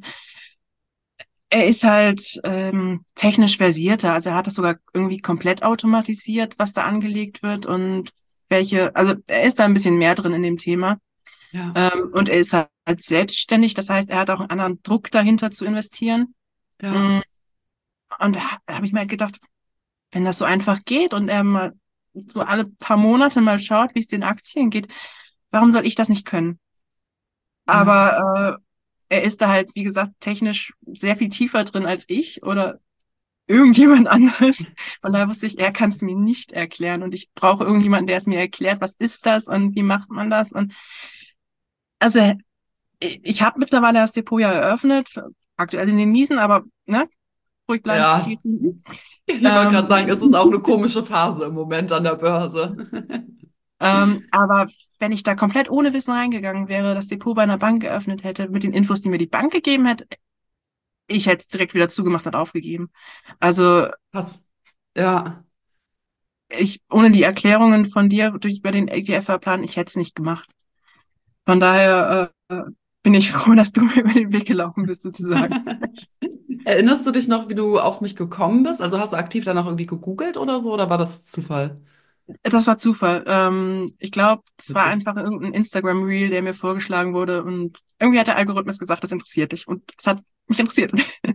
[SPEAKER 2] er ist halt ähm, technisch versierter. Also er hat das sogar irgendwie komplett automatisiert, was da angelegt wird und welche, also er ist da ein bisschen mehr drin in dem Thema.
[SPEAKER 1] Ja,
[SPEAKER 2] Ähm, und er ist halt selbstständig, das heißt, er hat auch einen anderen Druck dahinter zu investieren.
[SPEAKER 1] ja,
[SPEAKER 2] Mm, Und da, da habe ich mir halt gedacht, wenn das so einfach geht und er mal so alle paar Monate mal schaut, wie es den Aktien geht, warum soll ich das nicht können?
[SPEAKER 1] ja,
[SPEAKER 2] Aber äh, er ist da halt, wie gesagt, technisch sehr viel tiefer drin als ich oder irgendjemand anderes. Von daher wusste ich, er kann es mir nicht erklären und ich brauche irgendjemanden, der es mir erklärt, was ist das und wie macht man das? Und also ich, ich habe mittlerweile das Depot ja eröffnet, aktuell in den Miesen, aber ne, ruhig bleiben,
[SPEAKER 1] ja.
[SPEAKER 2] Spielchen.
[SPEAKER 1] Ich wollte gerade sagen, es ist auch
[SPEAKER 2] Ähm,
[SPEAKER 1] eine komische Phase im Moment an der Börse.
[SPEAKER 2] ähm, aber wenn ich da komplett ohne Wissen reingegangen wäre, das Depot bei einer Bank geöffnet hätte, mit den Infos, die mir die Bank gegeben hätte, ich hätte es direkt wieder zugemacht und aufgegeben. Also
[SPEAKER 1] Krass. Ja.
[SPEAKER 2] ich, ohne die Erklärungen von dir durch über den E T F-Plan, ich hätte es nicht gemacht. Von daher äh, bin ich froh, dass du mir über den Weg gelaufen bist, sozusagen.
[SPEAKER 1] Erinnerst du dich noch, wie du auf mich gekommen bist? Also hast du aktiv danach irgendwie gegoogelt oder so, oder war das Zufall?
[SPEAKER 2] Das war Zufall. Ähm, ich glaube, es war
[SPEAKER 1] Witzig.
[SPEAKER 2] einfach irgendein Instagram-Reel, der mir vorgeschlagen wurde und irgendwie hat der Algorithmus gesagt, das interessiert dich und es hat mich interessiert.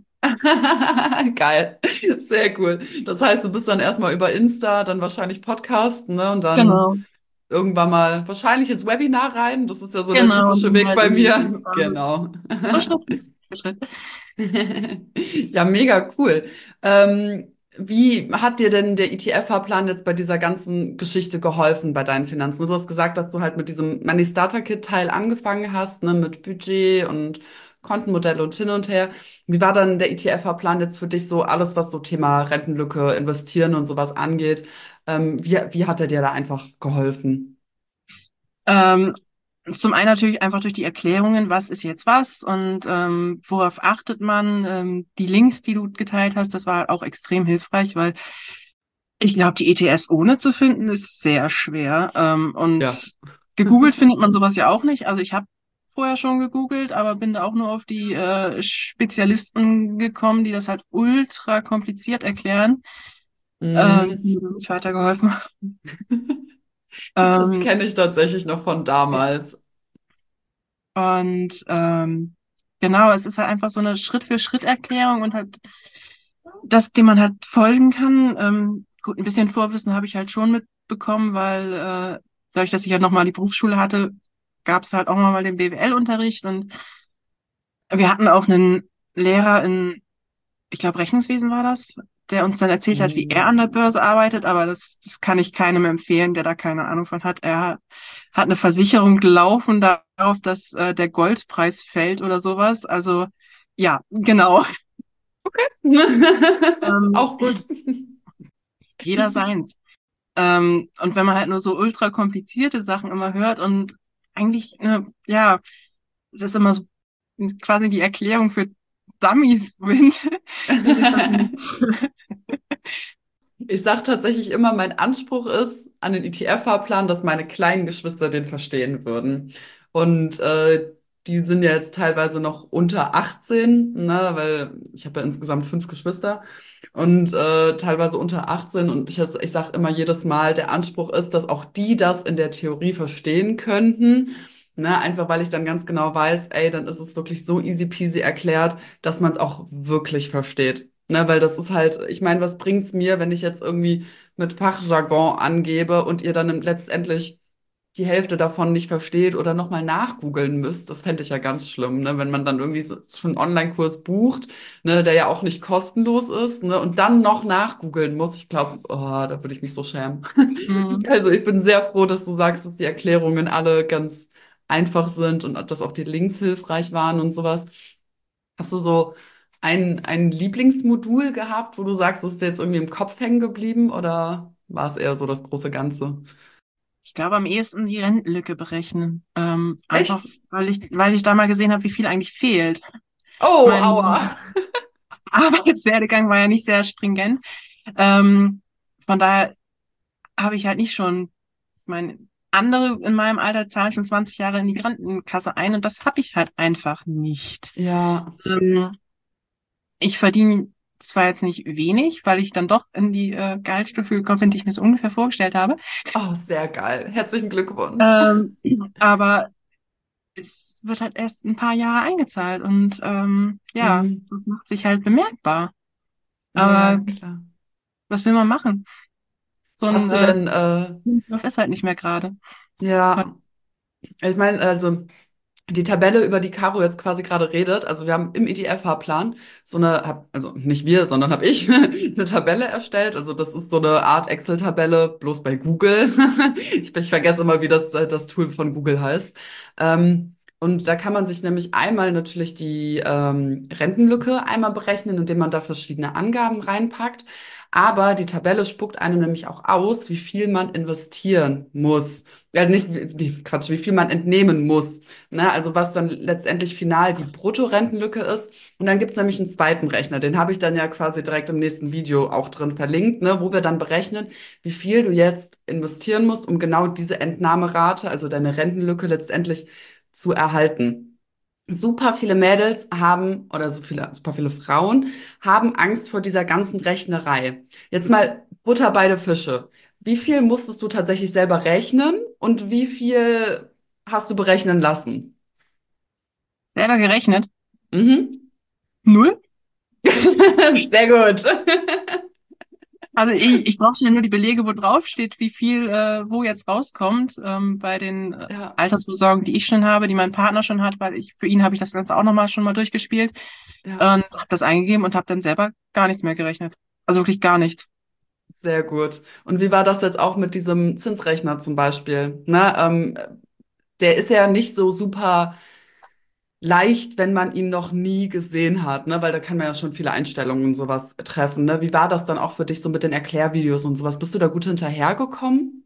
[SPEAKER 1] Geil. Sehr cool. Das heißt, du bist dann erstmal über Insta, dann wahrscheinlich Podcast, ne? Und dann
[SPEAKER 2] Genau,
[SPEAKER 1] irgendwann mal wahrscheinlich ins Webinar rein. Das ist ja so der
[SPEAKER 2] genau. Und
[SPEAKER 1] typische
[SPEAKER 2] dann
[SPEAKER 1] Weg
[SPEAKER 2] halt
[SPEAKER 1] bei
[SPEAKER 2] in die
[SPEAKER 1] mir.
[SPEAKER 2] YouTube-Arbeit.
[SPEAKER 1] Genau.
[SPEAKER 2] So Schritt für Schritt.
[SPEAKER 1] Ja, mega cool. Ähm, wie hat dir denn der E T F-Fahrplan jetzt bei dieser ganzen Geschichte geholfen bei deinen Finanzen? Du hast gesagt, dass du halt mit diesem Money Starter Kit-Teil angefangen hast, ne, mit Budget und Kontenmodell und hin und her. Wie war dann der E T F-Fahrplan jetzt für dich so alles, was so Thema Rentenlücke, Investieren und sowas angeht? Ähm, wie, wie hat er dir da einfach geholfen?
[SPEAKER 2] Ähm, Zum einen natürlich einfach durch die Erklärungen, was ist jetzt was und ähm, worauf achtet man. Ähm, die Links, die du geteilt hast, das war auch extrem hilfreich, weil ich glaube, die E T Fs ohne zu finden, ist sehr schwer. Ähm,
[SPEAKER 1] Ja.
[SPEAKER 2] und gegoogelt findet man sowas ja auch nicht. Also ich habe vorher schon gegoogelt, aber bin da auch nur auf die äh, Spezialisten gekommen, die das halt ultra kompliziert erklären, ähm,
[SPEAKER 1] Mm,
[SPEAKER 2] die mir nicht weitergeholfen haben.
[SPEAKER 1] das
[SPEAKER 2] Ähm,
[SPEAKER 1] kenne ich tatsächlich noch von damals.
[SPEAKER 2] und ähm, genau, es ist halt einfach so eine Schritt-für-Schritt-Erklärung und halt das, dem man halt folgen kann. Ähm, gut, ein bisschen Vorwissen habe ich halt schon mitbekommen, weil äh, dadurch, dass ich ja nochmal die Berufsschule hatte, gab es halt auch mal den B W L-Unterricht und wir hatten auch einen Lehrer in, ich glaube, Rechnungswesen war das, der uns dann erzählt hat, wie er
[SPEAKER 1] Mm.
[SPEAKER 2] an der Börse arbeitet, aber das, das kann ich keinem empfehlen, der da keine Ahnung von hat. Er hat, hat eine Versicherung laufen darauf, dass äh, der Goldpreis fällt oder sowas. Also ja, genau. Ähm,
[SPEAKER 1] Auch gut.
[SPEAKER 2] jeder seins. Ähm, und wenn man halt nur so ultra komplizierte Sachen immer hört und eigentlich, äh, ja, es ist immer so quasi die Erklärung für Dummies bin, ist es dann,
[SPEAKER 1] Ich sage tatsächlich immer, mein Anspruch ist an den E T F-Fahrplan, dass meine kleinen Geschwister den verstehen würden. Und äh, die sind ja jetzt teilweise noch unter achtzehn, ne, weil ich habe ja insgesamt fünf Geschwister und äh, teilweise unter achtzehn. Und ich, ich sage immer jedes Mal, der Anspruch ist, dass auch die das in der Theorie verstehen könnten. Ne, einfach weil ich dann ganz genau weiß, ey, dann ist es wirklich so easy peasy erklärt, dass man es auch wirklich versteht. Ne, weil das ist halt, ich meine, was bringt's mir, wenn ich jetzt irgendwie mit Fachjargon angebe und ihr dann letztendlich die Hälfte davon nicht versteht oder nochmal nachgoogeln müsst? Das fände ich ja ganz schlimm, ne? Wenn man dann irgendwie so schon einen Online-Kurs bucht, ne, der ja auch nicht kostenlos ist, ne, und dann noch nachgoogeln muss. Ich glaube, oh, da würde ich mich so schämen.
[SPEAKER 2] hm,
[SPEAKER 1] Also ich bin sehr froh, dass du sagst, dass die Erklärungen alle ganz einfach sind und dass auch die Links hilfreich waren und sowas. Hast du so ein, ein Lieblingsmodul gehabt, wo du sagst, das ist dir jetzt irgendwie im Kopf hängen geblieben oder war es eher so das große Ganze?
[SPEAKER 2] ich glaube, am ehesten die Rentenlücke berechnen. Ähm, einfach,
[SPEAKER 1] Echt?
[SPEAKER 2] weil ich, weil ich da mal gesehen habe, wie viel eigentlich fehlt.
[SPEAKER 1] Oh,
[SPEAKER 2] Mein
[SPEAKER 1] aua.
[SPEAKER 2] Arbeitswerdegang war ja nicht sehr stringent. Ähm, von daher habe ich halt nicht schon, ich meine, andere in meinem Alter zahlen schon zwanzig Jahre in die Krankenkasse ein und das habe ich halt einfach nicht.
[SPEAKER 1] Ja,
[SPEAKER 2] Ähm, ich verdiene zwar jetzt nicht wenig, weil ich dann doch in die äh, Gehaltsstufe gekommen bin, die ich mir so ungefähr vorgestellt habe,
[SPEAKER 1] oh, sehr geil. Herzlichen Glückwunsch.
[SPEAKER 2] ähm, aber es wird halt erst ein paar Jahre eingezahlt und ähm, ja,
[SPEAKER 1] Hm.
[SPEAKER 2] das macht sich halt bemerkbar.
[SPEAKER 1] Ja,
[SPEAKER 2] Aber
[SPEAKER 1] klar.
[SPEAKER 2] was will man machen? So ein
[SPEAKER 1] Hast du
[SPEAKER 2] äh,
[SPEAKER 1] denn, äh,
[SPEAKER 2] Lauf ist halt nicht mehr gerade.
[SPEAKER 1] ja, ich meine, also die Tabelle, über die Caro jetzt quasi gerade redet, also wir haben im E T F-Fahrplan so eine, hab, also nicht wir, sondern habe ich eine Tabelle erstellt. Also das ist so eine Art Excel-Tabelle, bloß bei Google. Ich, ich vergesse immer, wie das, äh, das Tool von Google heißt. Ähm, und da kann man sich nämlich einmal natürlich die ähm, Rentenlücke einmal berechnen, indem man da verschiedene Angaben reinpackt. Aber die Tabelle spuckt einem nämlich auch aus, wie viel man investieren muss. Ja, nicht, wie, Quatsch, wie viel man entnehmen muss. Ne, also was dann letztendlich final die Bruttorentenlücke ist. Und dann gibt es nämlich einen zweiten Rechner, den habe ich dann ja quasi direkt im nächsten Video auch drin verlinkt, ne, wo wir dann berechnen, wie viel du jetzt investieren musst, um genau diese Entnahmerate, also deine Rentenlücke letztendlich zu erhalten. super viele Mädels haben, oder so viele, super viele Frauen haben Angst vor dieser ganzen Rechnerei. Jetzt mal Butter bei den Fische. Wie viel musstest du tatsächlich selber rechnen und wie viel hast du berechnen lassen?
[SPEAKER 2] Selber gerechnet.
[SPEAKER 1] Mhm.
[SPEAKER 2] Null.
[SPEAKER 1] Sehr gut.
[SPEAKER 2] Also ich, ich brauchte ja nur die Belege, wo drauf steht, wie viel äh, wo jetzt rauskommt ähm, bei den äh,
[SPEAKER 1] Ja,
[SPEAKER 2] Altersvorsorgen, die ich schon habe, die mein Partner schon hat, weil ich für ihn habe ich das Ganze auch nochmal schon mal durchgespielt und
[SPEAKER 1] ja,
[SPEAKER 2] habe das eingegeben und habe dann selber gar nichts mehr gerechnet. Also wirklich gar nichts.
[SPEAKER 1] sehr gut. Und wie war das jetzt auch mit diesem Zinsrechner zum Beispiel? Ne, ähm, der ist ja nicht so super leicht, wenn man ihn noch nie gesehen hat, ne? Weil da kann man ja schon viele Einstellungen und sowas treffen, ne? Wie war das dann auch für dich so mit den Erklärvideos und sowas? Bist du da gut hinterhergekommen?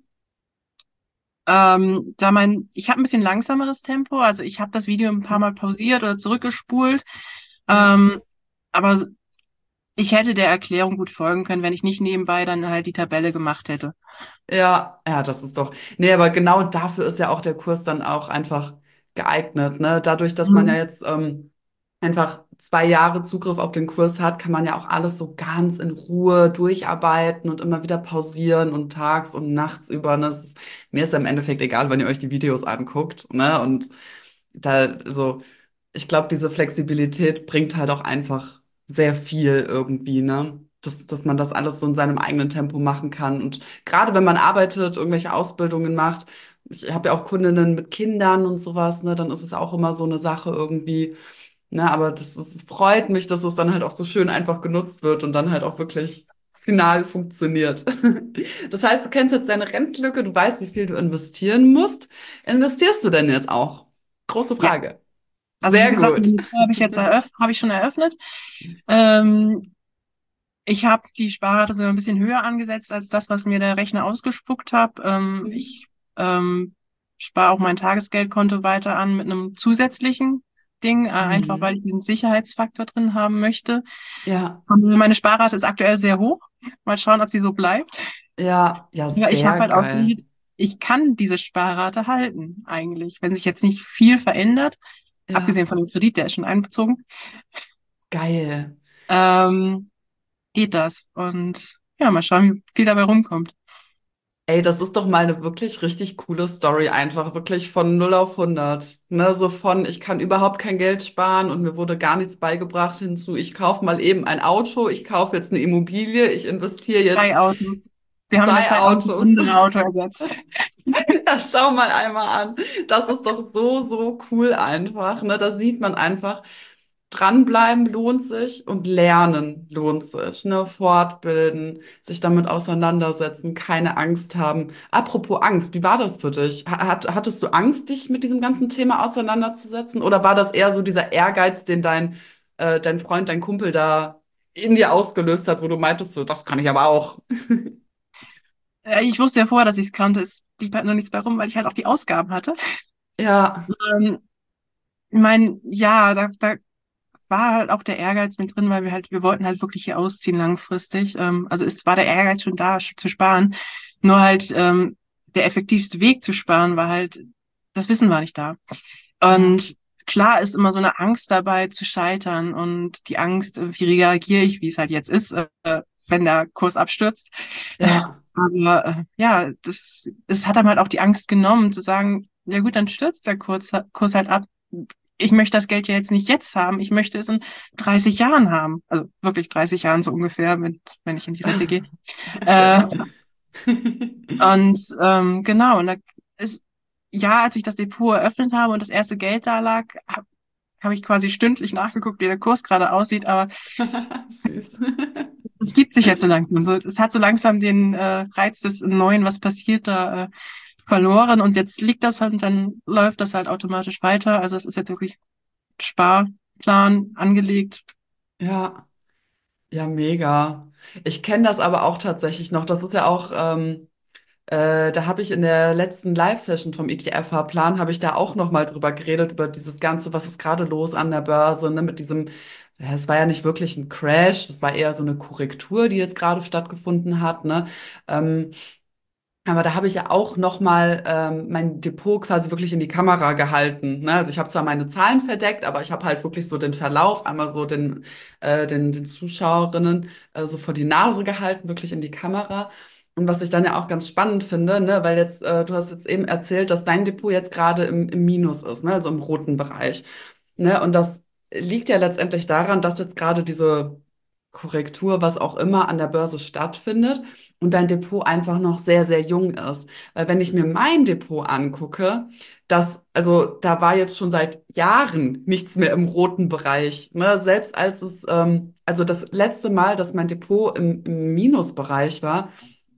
[SPEAKER 2] Ähm, da mein, ich habe ein bisschen langsameres Tempo, also ich habe das Video ein paar Mal pausiert oder zurückgespult,
[SPEAKER 1] Ja.
[SPEAKER 2] ähm, aber ich hätte der Erklärung gut folgen können, wenn ich nicht nebenbei dann halt die Tabelle gemacht hätte.
[SPEAKER 1] Ja, ja, das ist doch. Nee, aber genau dafür ist ja auch der Kurs dann auch einfach geeignet, ne? Dadurch, dass man ja
[SPEAKER 2] Mhm.
[SPEAKER 1] jetzt ähm, einfach zwei Jahre Zugriff auf den Kurs hat, kann man ja auch alles so ganz in Ruhe durcharbeiten und immer wieder pausieren und tags und nachts über. Ne? Das ist, mir ist ja im Endeffekt egal, wenn ihr euch die Videos anguckt, ne? Und da, so, ich glaube, diese Flexibilität bringt halt auch einfach sehr viel irgendwie, ne? Dass, dass man das alles so in seinem eigenen Tempo machen kann. Und gerade wenn man arbeitet, irgendwelche Ausbildungen macht, ich habe ja auch Kundinnen mit Kindern und sowas, ne, dann ist es auch immer so eine Sache irgendwie, ne, aber das, ist- es freut mich, dass es dann halt auch so schön einfach genutzt wird und dann halt auch wirklich final funktioniert. Das heißt, du kennst jetzt deine Rentenlücke, du weißt, wie viel du investieren musst. Investierst du denn jetzt auch? Große
[SPEAKER 2] Ja,
[SPEAKER 1] Frage.
[SPEAKER 2] also wie
[SPEAKER 1] Sehr
[SPEAKER 2] gesagt,
[SPEAKER 1] gut.
[SPEAKER 2] meine Tour habe ich jetzt eröff habe ich schon eröffnet. Ähm, Ich habe die Sparrate sogar ein bisschen höher angesetzt als das, was mir der Rechner ausgespuckt hat. Ähm,
[SPEAKER 1] Mhm.
[SPEAKER 2] ich ähm, spare auch mein Tagesgeldkonto weiter an mit einem zusätzlichen Ding, äh, einfach weil ich
[SPEAKER 1] Mhm.
[SPEAKER 2] diesen Sicherheitsfaktor drin haben möchte.
[SPEAKER 1] Ja,
[SPEAKER 2] Und meine Sparrate ist aktuell sehr hoch. Mal schauen, ob sie so bleibt.
[SPEAKER 1] ja, ja,
[SPEAKER 2] Ja, ich habe
[SPEAKER 1] sehr
[SPEAKER 2] halt
[SPEAKER 1] geil.
[SPEAKER 2] ausgerechnet, ich kann diese Sparrate halten eigentlich, wenn sich jetzt nicht viel verändert,
[SPEAKER 1] Ja,
[SPEAKER 2] abgesehen von dem Kredit, der ist schon einbezogen.
[SPEAKER 1] geil.
[SPEAKER 2] Ähm, geht das. Und ja, mal schauen, wie viel dabei rumkommt.
[SPEAKER 1] Ey, das ist doch mal eine wirklich richtig coole Story, einfach wirklich von null auf hundert. Ne, so von, ich kann überhaupt kein Geld sparen und mir wurde gar nichts beigebracht hinzu, ich kaufe mal eben ein Auto, ich kaufe jetzt eine Immobilie, ich investiere
[SPEAKER 2] Drei
[SPEAKER 1] jetzt
[SPEAKER 2] Autos. Wir haben in der
[SPEAKER 1] zwei
[SPEAKER 2] Zeit auch ein
[SPEAKER 1] Autos.
[SPEAKER 2] andere Auto ersetzt.
[SPEAKER 1] Ja, schau mal einmal an. Das ist doch so, so cool einfach. Ne? Da sieht man einfach, dranbleiben lohnt sich und lernen lohnt sich. Ne? Fortbilden, sich damit auseinandersetzen, keine Angst haben. Apropos Angst, wie war das für dich? Ha- Hat, hattest du Angst, dich mit diesem ganzen Thema auseinanderzusetzen? Oder war das eher so dieser Ehrgeiz, den dein, äh, dein Freund, dein Kumpel da in dir ausgelöst hat, wo du meintest, so, das kann ich aber auch?
[SPEAKER 2] Äh, Ich wusste ja vorher, dass ich es kannte. Es blieb halt nur nichts bei rum, weil ich halt auch die Ausgaben hatte.
[SPEAKER 1] Ja,
[SPEAKER 2] Ähm, ich meine, ja, da, da war halt auch der Ehrgeiz mit drin, weil wir halt, wir wollten halt wirklich hier ausziehen langfristig. Ähm, also es war der Ehrgeiz schon da, sch- zu sparen. Nur halt ähm, der effektivste Weg zu sparen war halt, das Wissen war nicht da.
[SPEAKER 1] ja,
[SPEAKER 2] Und klar ist immer so eine Angst dabei zu scheitern und die Angst, äh, wie reagiere ich, wie es halt jetzt ist, äh, wenn der Kurs abstürzt.
[SPEAKER 1] ja.
[SPEAKER 2] Aber äh, ja, das, es hat einem halt auch die Angst genommen, zu sagen, ja gut, dann stürzt der Kurs, Kurs halt ab. Ich möchte das Geld ja jetzt nicht jetzt haben, ich möchte es in dreißig Jahren haben. Also wirklich dreißig Jahren so ungefähr, wenn, wenn ich in die Rente gehe.
[SPEAKER 1] Sehr
[SPEAKER 2] Äh,
[SPEAKER 1] gut.
[SPEAKER 2] und ähm, genau, und da ist, ja, als ich das Depot eröffnet habe und das erste Geld da lag, habe hab ich quasi stündlich nachgeguckt, wie der Kurs gerade aussieht, aber
[SPEAKER 1] Süß.
[SPEAKER 2] es gibt sich jetzt so langsam. So, es hat so langsam den äh, Reiz des Neuen, was passiert da, äh, verloren und jetzt liegt das halt und dann läuft das halt automatisch weiter. Also es ist jetzt wirklich Sparplan angelegt.
[SPEAKER 1] Ja, ja, mega. Ich kenne das aber auch tatsächlich noch. Das ist ja auch, ähm, äh, da habe ich in der letzten Live-Session vom E T F-Fahrplan, habe ich da auch noch mal drüber geredet, über dieses Ganze, was ist gerade los an der Börse, ne, mit diesem, ja, es war ja nicht wirklich ein Crash, das war eher so eine Korrektur, die jetzt gerade stattgefunden hat, ne? Ähm, Aber da habe ich ja auch noch mal ähm, mein Depot quasi wirklich in die Kamera gehalten. Ne? Also ich habe zwar meine Zahlen verdeckt, aber ich habe halt wirklich so den Verlauf einmal so den, äh, den, den Zuschauerinnen äh, so vor die Nase gehalten, wirklich in die Kamera. Und was ich dann ja auch ganz spannend finde, ne, weil jetzt, äh, du hast jetzt eben erzählt, dass dein Depot jetzt gerade im, im Minus ist, ne, also im roten Bereich. Ne? Und das liegt ja letztendlich daran, dass jetzt gerade diese Korrektur, was auch immer, an der Börse stattfindet und dein Depot einfach noch sehr, sehr jung ist. Weil wenn ich mir mein Depot angucke, das, also da war jetzt schon seit Jahren nichts mehr im roten Bereich. Ne? Selbst als es, ähm, also das letzte Mal, dass mein Depot im, im Minusbereich war,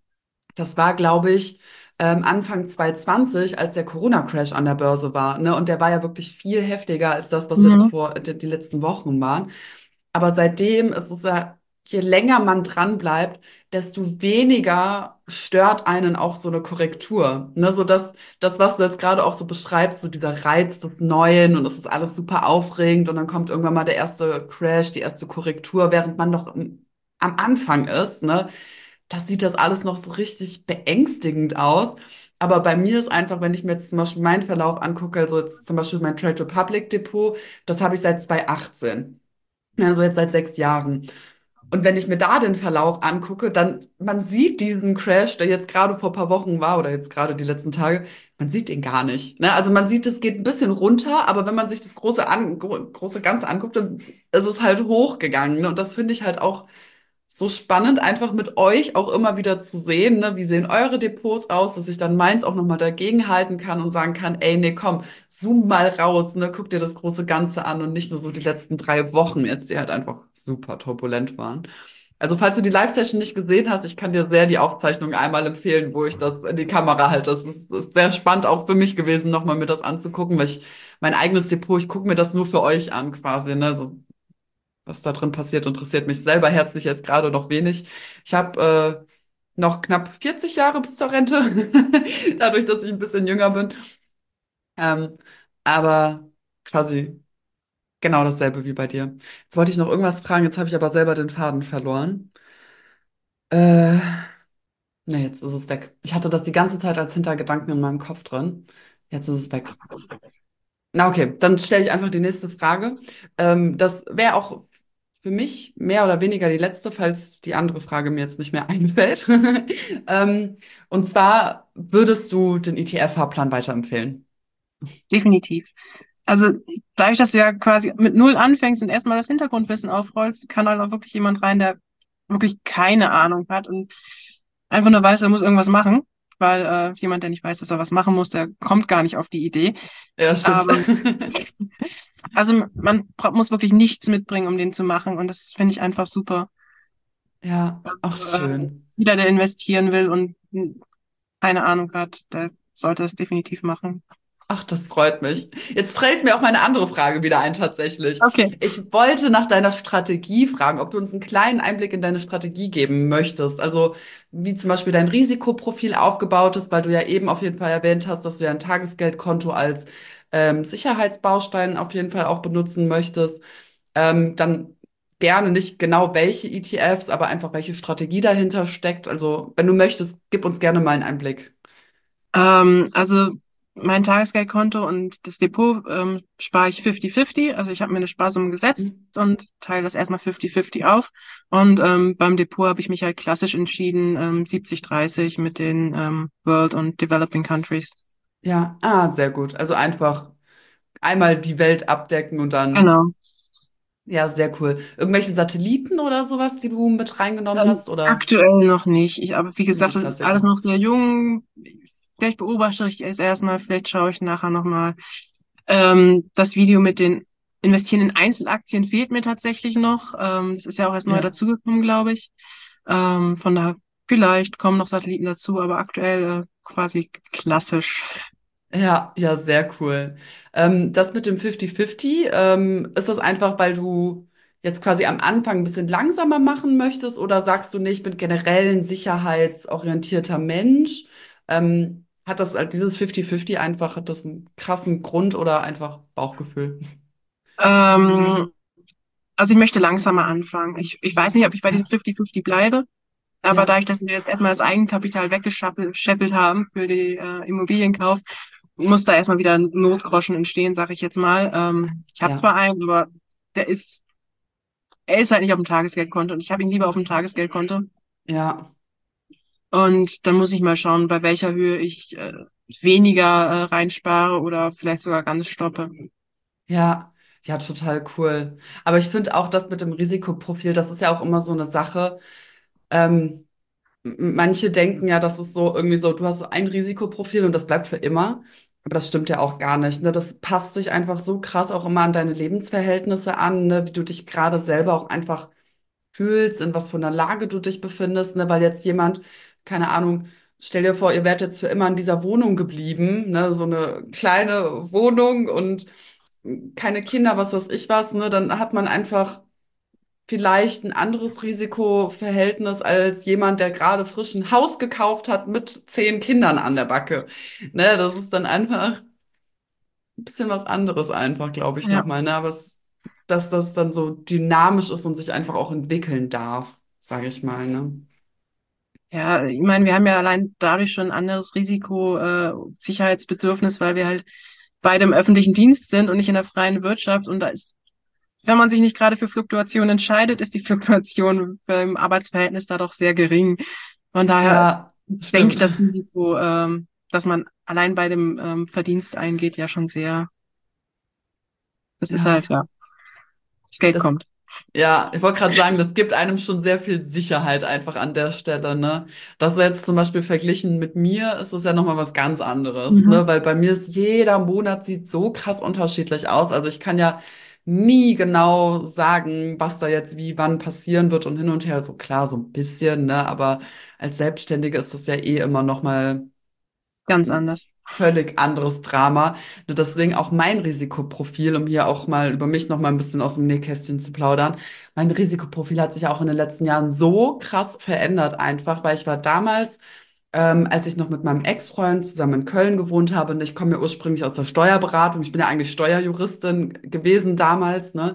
[SPEAKER 1] das war, glaube ich, ähm, Anfang zwanzig zwanzig, als der Corona-Crash an der Börse war. Ne? Und der war ja wirklich viel heftiger als das, was jetzt
[SPEAKER 2] Mhm.
[SPEAKER 1] vor die, die letzten Wochen waren. Aber seitdem ist es ja, je länger man dran bleibt, desto weniger stört einen auch so eine Korrektur. Ne, so das, das, was du jetzt gerade auch so beschreibst, so dieser Reiz des Neuen und es ist alles super aufregend und dann kommt irgendwann mal der erste Crash, die erste Korrektur, während man noch im, am Anfang ist, ne? Das sieht das alles noch so richtig beängstigend aus. Aber bei mir ist einfach, wenn ich mir jetzt zum Beispiel meinen Verlauf angucke, also jetzt zum Beispiel mein Trade Republic Depot, das habe ich seit zwanzig achtzehn. Also jetzt seit sechs Jahren. Und wenn ich mir da den Verlauf angucke, dann, man sieht diesen Crash, der jetzt gerade vor ein paar Wochen war oder jetzt gerade die letzten Tage, man sieht ihn gar nicht. Ne? Also man sieht, es geht ein bisschen runter, aber wenn man sich das große, an, gro große Ganze anguckt, dann ist es halt hochgegangen. Ne? Und das finde ich halt auch so spannend, einfach mit euch auch immer wieder zu sehen, ne? Wie sehen eure Depots aus, dass ich dann meins auch nochmal dagegen halten kann und sagen kann, ey, nee, komm, zoom mal raus, ne? Guck dir das große Ganze an und nicht nur so die letzten drei Wochen jetzt, die halt einfach super turbulent waren. Also, falls du die Live-Session nicht gesehen hast, ich kann dir sehr die Aufzeichnung einmal empfehlen, wo ich das in die Kamera halte. Das ist, ist sehr spannend auch für mich gewesen, nochmal mir das anzugucken, weil ich mein eigenes Depot, ich gucke mir das nur für euch an, quasi, ne? So, was da drin passiert, interessiert mich selber herzlich jetzt gerade noch wenig. Ich habe äh, noch knapp vierzig Jahre bis zur Rente, dadurch, dass ich ein bisschen jünger bin. Ähm, aber quasi genau dasselbe wie bei dir. Jetzt wollte ich noch irgendwas fragen, jetzt habe ich aber selber den Faden verloren. Äh, nee, jetzt ist es weg. Ich hatte das die ganze Zeit als Hintergedanken in meinem Kopf drin. Jetzt ist es weg. Na okay, dann stelle ich einfach die nächste Frage. Ähm, das wäre auch für mich mehr oder weniger die letzte, falls die andere Frage mir jetzt nicht mehr einfällt. Ähm, und zwar würdest du den E T F-Fahrplan weiterempfehlen?
[SPEAKER 2] Definitiv. Also dadurch, dass du ja quasi mit Null anfängst und erstmal das Hintergrundwissen aufrollst, kann halt auch wirklich jemand rein, der wirklich keine Ahnung hat und einfach nur weiß, er muss irgendwas machen, weil äh, jemand, der nicht weiß, dass er was machen muss, der kommt gar nicht auf die Idee.
[SPEAKER 1] Ja, stimmt.
[SPEAKER 2] Ähm, also man bra- muss wirklich nichts mitbringen, um den zu machen und das finde ich einfach super.
[SPEAKER 1] Ja, ach
[SPEAKER 2] Äh,
[SPEAKER 1] schön.
[SPEAKER 2] jeder, der investieren will und hm, keine Ahnung hat, der sollte es definitiv machen.
[SPEAKER 1] Ach, das freut mich. Jetzt fällt mir auch meine andere Frage wieder ein, tatsächlich.
[SPEAKER 2] Okay.
[SPEAKER 1] Ich wollte nach deiner Strategie fragen, ob du uns einen kleinen Einblick in deine Strategie geben möchtest. Also, wie zum Beispiel dein Risikoprofil aufgebaut ist, weil du ja eben auf jeden Fall erwähnt hast, dass du ja ein Tagesgeldkonto als ähm, Sicherheitsbaustein auf jeden Fall auch benutzen möchtest. Ähm, dann gerne nicht genau welche E T Fs, aber einfach welche Strategie dahinter steckt. Also, wenn du möchtest, gib uns gerne mal einen Einblick.
[SPEAKER 2] Ähm, also mein Tagesgeldkonto und das Depot ähm, spare ich fünfzig fünfzig. Also ich habe mir eine Sparsumme gesetzt
[SPEAKER 1] Hm?
[SPEAKER 2] und teile das erstmal fünfzig fünfzig auf. Und ähm, beim Depot habe ich mich halt klassisch entschieden, ähm, siebzig dreißig mit den ähm, World und Developing Countries.
[SPEAKER 1] Ja, ah, sehr gut. Also einfach einmal die Welt abdecken und dann,
[SPEAKER 2] Genau.
[SPEAKER 1] ja, sehr cool. Irgendwelche Satelliten oder sowas, die du mit reingenommen
[SPEAKER 2] Ähm,
[SPEAKER 1] hast, oder
[SPEAKER 2] aktuell noch nicht. Ich, aber wie
[SPEAKER 1] nur die
[SPEAKER 2] gesagt, das ist alles
[SPEAKER 1] Klassiker?
[SPEAKER 2] noch sehr jung. Vielleicht beobachte ich es erstmal, vielleicht schaue ich nachher nochmal. Ähm, das Video mit den Investieren in Einzelaktien fehlt mir tatsächlich noch. Ähm, das ist ja auch erst neu
[SPEAKER 1] Ja.
[SPEAKER 2] dazugekommen, glaube ich. Ähm, von daher, vielleicht kommen noch Satelliten dazu, aber aktuell äh, quasi klassisch.
[SPEAKER 1] Ja, ja, sehr cool. Ähm, das mit dem fünfzig fünfzig, ähm, ist das einfach, weil du jetzt quasi am Anfang ein bisschen langsamer machen möchtest oder sagst du nicht, ich bin generell ein sicherheitsorientierter Mensch? Ähm, hat das halt dieses fünfzig fünfzig einfach, hat das einen krassen Grund oder einfach Bauchgefühl?
[SPEAKER 2] Ähm, also ich möchte langsamer anfangen. Ich, ich weiß nicht, ob ich bei diesem
[SPEAKER 1] Ja.
[SPEAKER 2] fünfzig fünfzig bleibe. Aber
[SPEAKER 1] Ja,
[SPEAKER 2] dadurch, dass wir jetzt erstmal das Eigenkapital weggescheffelt haben für die äh, Immobilienkauf, muss da erstmal wieder ein Notgroschen entstehen, sage ich jetzt mal. Ähm, ich habe
[SPEAKER 1] ja,
[SPEAKER 2] zwar einen, aber der ist, er ist halt nicht auf dem Tagesgeldkonto und ich habe ihn lieber auf dem Tagesgeldkonto.
[SPEAKER 1] ja.
[SPEAKER 2] Und dann muss ich mal schauen, bei welcher Höhe ich äh, weniger äh, reinspare oder vielleicht sogar ganz stoppe.
[SPEAKER 1] Ja, ja, total cool. Aber ich finde auch das mit dem Risikoprofil, das ist ja auch immer so eine Sache. Ähm, m- manche denken ja, das ist so irgendwie so, du hast so ein Risikoprofil und das bleibt für immer. Aber das stimmt ja auch gar nicht, ne? Das passt sich einfach so krass auch immer an deine Lebensverhältnisse an, ne? Wie du dich gerade selber auch einfach fühlst, in was für einer Lage du dich befindest, ne? Weil jetzt jemand, keine Ahnung, stell dir vor, ihr wärt jetzt für immer in dieser Wohnung geblieben, ne? So eine kleine Wohnung und keine Kinder, was weiß ich was, ne? Dann hat man einfach vielleicht ein anderes Risikoverhältnis als jemand, der gerade frisch ein Haus gekauft hat mit zehn Kindern an der Backe. Ne? Das ist dann einfach ein bisschen was anderes einfach, glaube ich,
[SPEAKER 2] Ja.
[SPEAKER 1] nochmal, ne? Aber es, dass das dann so dynamisch ist und sich einfach auch entwickeln darf, sage ich mal, ne?
[SPEAKER 2] Ja, ich meine, wir haben ja allein dadurch schon ein anderes Risiko, äh, Sicherheitsbedürfnis, weil wir halt beide im öffentlichen Dienst sind und nicht in der freien Wirtschaft. Und da ist, wenn man sich nicht gerade für Fluktuation entscheidet, ist die Fluktuation beim Arbeitsverhältnis da doch sehr gering. Von daher
[SPEAKER 1] Ja,
[SPEAKER 2] ist, denke ich,
[SPEAKER 1] stimmt.
[SPEAKER 2] das Risiko, ähm, dass man allein bei dem ähm, Verdienst eingeht, ja schon sehr, das ist
[SPEAKER 1] Ja,
[SPEAKER 2] halt, ja, das Geld
[SPEAKER 1] das
[SPEAKER 2] kommt.
[SPEAKER 1] Ja, ich wollte gerade sagen, das gibt einem schon sehr viel Sicherheit einfach an der Stelle, ne? Das ist jetzt zum Beispiel verglichen mit mir, ist es ja nochmal was ganz anderes,
[SPEAKER 2] Mhm.
[SPEAKER 1] ne? Weil bei mir ist jeder Monat sieht so krass unterschiedlich aus. Also ich kann ja nie genau sagen, was da jetzt wie wann passieren wird und hin und her. So klar, so ein bisschen, ne? Aber als Selbstständige ist das ja eh immer nochmal
[SPEAKER 2] Ganz anders.
[SPEAKER 1] völlig anderes Drama. Nur deswegen auch mein Risikoprofil, um hier auch mal über mich noch mal ein bisschen aus dem Nähkästchen zu plaudern. Mein Risikoprofil hat sich auch in den letzten Jahren so krass verändert einfach, weil ich war damals, ähm, als ich noch mit meinem Ex-Freund zusammen in Köln gewohnt habe, und ich komme ja ursprünglich aus der Steuerberatung, ich bin ja eigentlich Steuerjuristin gewesen damals, ne?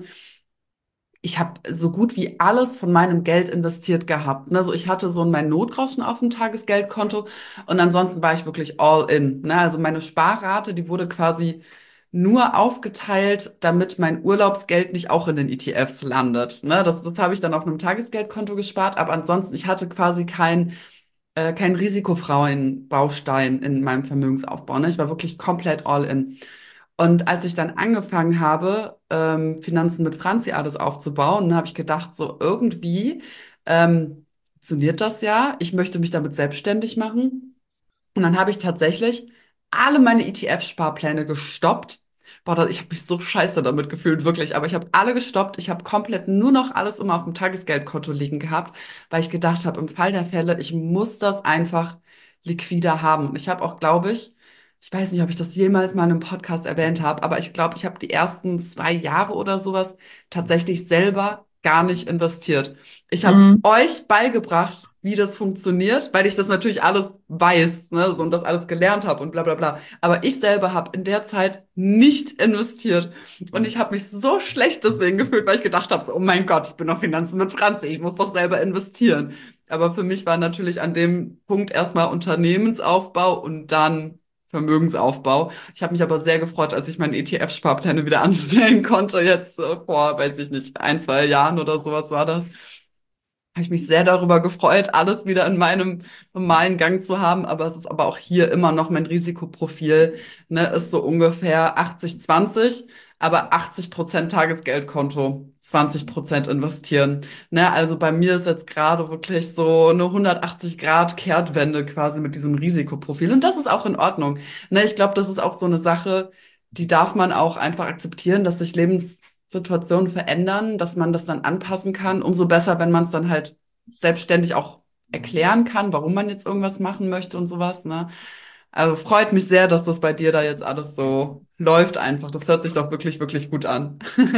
[SPEAKER 1] Ich habe so gut wie alles von meinem Geld investiert gehabt. Ne? Also ich hatte so mein Notgroschen auf dem Tagesgeldkonto und ansonsten war ich wirklich all in. Ne? Also meine Sparrate, die wurde quasi nur aufgeteilt, damit mein Urlaubsgeld nicht auch in den E T Fs landet. Ne? Das, das habe ich dann auf einem Tagesgeldkonto gespart, aber ansonsten, ich hatte quasi kein, äh, kein risikofreien Baustein in meinem Vermögensaufbau. Ne? Ich war wirklich komplett all in. Und als ich dann angefangen habe, ähm, Finanzen mit Franzi alles aufzubauen, habe ich gedacht, so irgendwie ähm, funktioniert das ja. Ich möchte mich damit selbstständig machen. Und dann habe ich tatsächlich alle meine E T F-Sparpläne gestoppt. Boah, das, ich habe mich so scheiße damit gefühlt, wirklich. Aber ich habe alle gestoppt. Ich habe komplett nur noch alles immer auf dem Tagesgeldkonto liegen gehabt, weil ich gedacht habe, im Fall der Fälle, ich muss das einfach liquider haben. Und ich habe auch, glaube ich, ich weiß nicht, ob ich das jemals mal in einem Podcast erwähnt habe, aber ich glaube, ich habe die ersten zwei Jahre oder sowas tatsächlich selber gar nicht investiert. Ich habe
[SPEAKER 2] Mhm.
[SPEAKER 1] euch beigebracht, wie das funktioniert, weil ich das natürlich alles weiß, ne, so und das alles gelernt habe und bla bla bla. Aber ich selber habe in der Zeit nicht investiert. Und ich habe mich so schlecht deswegen gefühlt, weil ich gedacht habe, so, oh mein Gott, ich bin auf Finanzen mit Franzi, ich muss doch selber investieren. Aber für mich war natürlich an dem Punkt erstmal Unternehmensaufbau und dann Vermögensaufbau. Ich habe mich aber sehr gefreut, als ich meine E T F-Sparpläne wieder anstellen konnte, jetzt äh, vor, weiß ich nicht, ein, zwei Jahren oder sowas war das. Habe ich mich sehr darüber gefreut, alles wieder in meinem normalen Gang zu haben. Aber es ist aber auch hier immer noch mein Risikoprofil, ne, ist so ungefähr achtzig zwanzig, aber achtzig Prozent Tagesgeldkonto, zwanzig Prozent investieren. Ne, also bei mir ist jetzt gerade wirklich so eine hundertachtzig Grad Kehrtwende quasi mit diesem Risikoprofil. Und das ist auch in Ordnung. Ne, ich glaube, das ist auch so eine Sache, die darf man auch einfach akzeptieren, dass sich Lebenssituationen verändern, dass man das dann anpassen kann. Umso besser, wenn man es dann halt selbstständig auch erklären kann, warum man jetzt irgendwas machen möchte und sowas, ne? Also freut mich sehr, dass das bei dir da jetzt alles so läuft einfach. Das hört sich doch wirklich, wirklich gut an.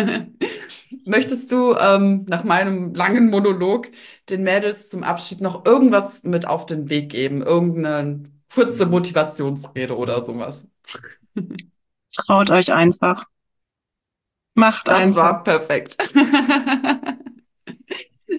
[SPEAKER 1] Möchtest du ähm, nach meinem langen Monolog den Mädels zum Abschied noch irgendwas mit auf den Weg geben? Irgendeine kurze Motivationsrede oder sowas?
[SPEAKER 2] Traut euch einfach. Macht
[SPEAKER 1] Das
[SPEAKER 2] einfach.
[SPEAKER 1] war perfekt.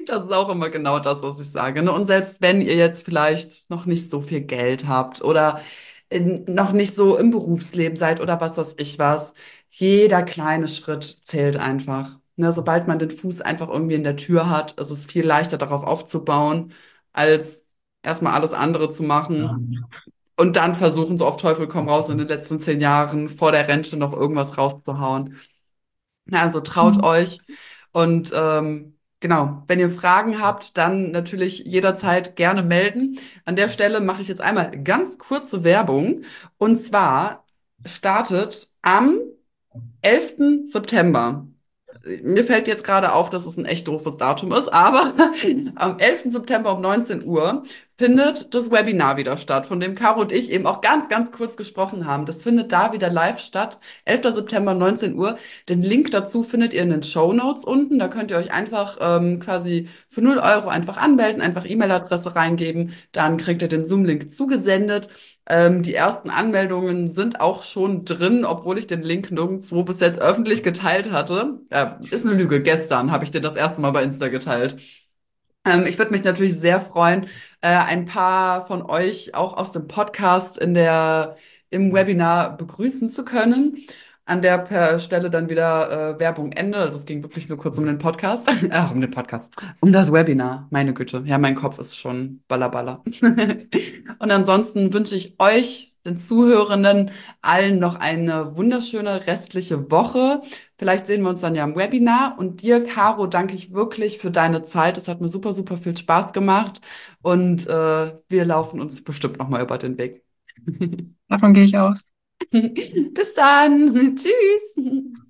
[SPEAKER 1] Das ist auch immer genau das, was ich sage. Ne? Und selbst wenn ihr jetzt vielleicht noch nicht so viel Geld habt oder in, noch nicht so im Berufsleben seid oder was weiß ich was, jeder kleine Schritt zählt einfach. Ne? Sobald man den Fuß einfach irgendwie in der Tür hat, ist es viel leichter darauf aufzubauen, als erstmal alles andere zu machen und dann versuchen, so auf Teufel komm raus in den letzten zehn Jahren vor der Rente noch irgendwas rauszuhauen. Ja, also traut euch und ähm, genau, wenn ihr Fragen habt, dann natürlich jederzeit gerne melden. An der Stelle mache ich jetzt einmal ganz kurze Werbung und zwar startet am elften September. Mir fällt jetzt gerade auf, dass es ein echt doofes Datum ist, aber am elften September um neunzehn Uhr findet das Webinar wieder statt, von dem Caro und ich eben auch ganz, ganz kurz gesprochen haben. Das findet da wieder live statt, elften September neunzehn Uhr. Den Link dazu findet ihr in den Show Notes unten. Da könnt ihr euch einfach ähm, quasi für null Euro einfach anmelden, einfach E-Mail-Adresse reingeben, dann kriegt ihr den Zoom-Link zugesendet. Ähm, die ersten Anmeldungen sind auch schon drin, obwohl ich den Link nirgendwo bis jetzt öffentlich geteilt hatte. Äh, ist eine Lüge. Gestern habe ich den das erste Mal bei Insta geteilt. Ähm, ich würde mich natürlich sehr freuen, äh, ein paar von euch auch aus dem Podcast in der, im Webinar begrüßen zu können. An der per Stelle dann wieder äh, Werbung Ende. Also es ging wirklich nur kurz um den Podcast. Ach, um den Podcast. Um das Webinar. Meine Güte. Ja, mein Kopf ist schon ballerballer. Und ansonsten wünsche ich euch, den Zuhörenden, allen noch eine wunderschöne restliche Woche. Vielleicht sehen wir uns dann ja im Webinar. Und dir, Caro, danke ich wirklich für deine Zeit. Es hat mir super, super viel Spaß gemacht. Und äh, wir laufen uns bestimmt noch mal über den Weg.
[SPEAKER 2] Davon gehe ich aus.
[SPEAKER 1] Bis dann. Tschüss.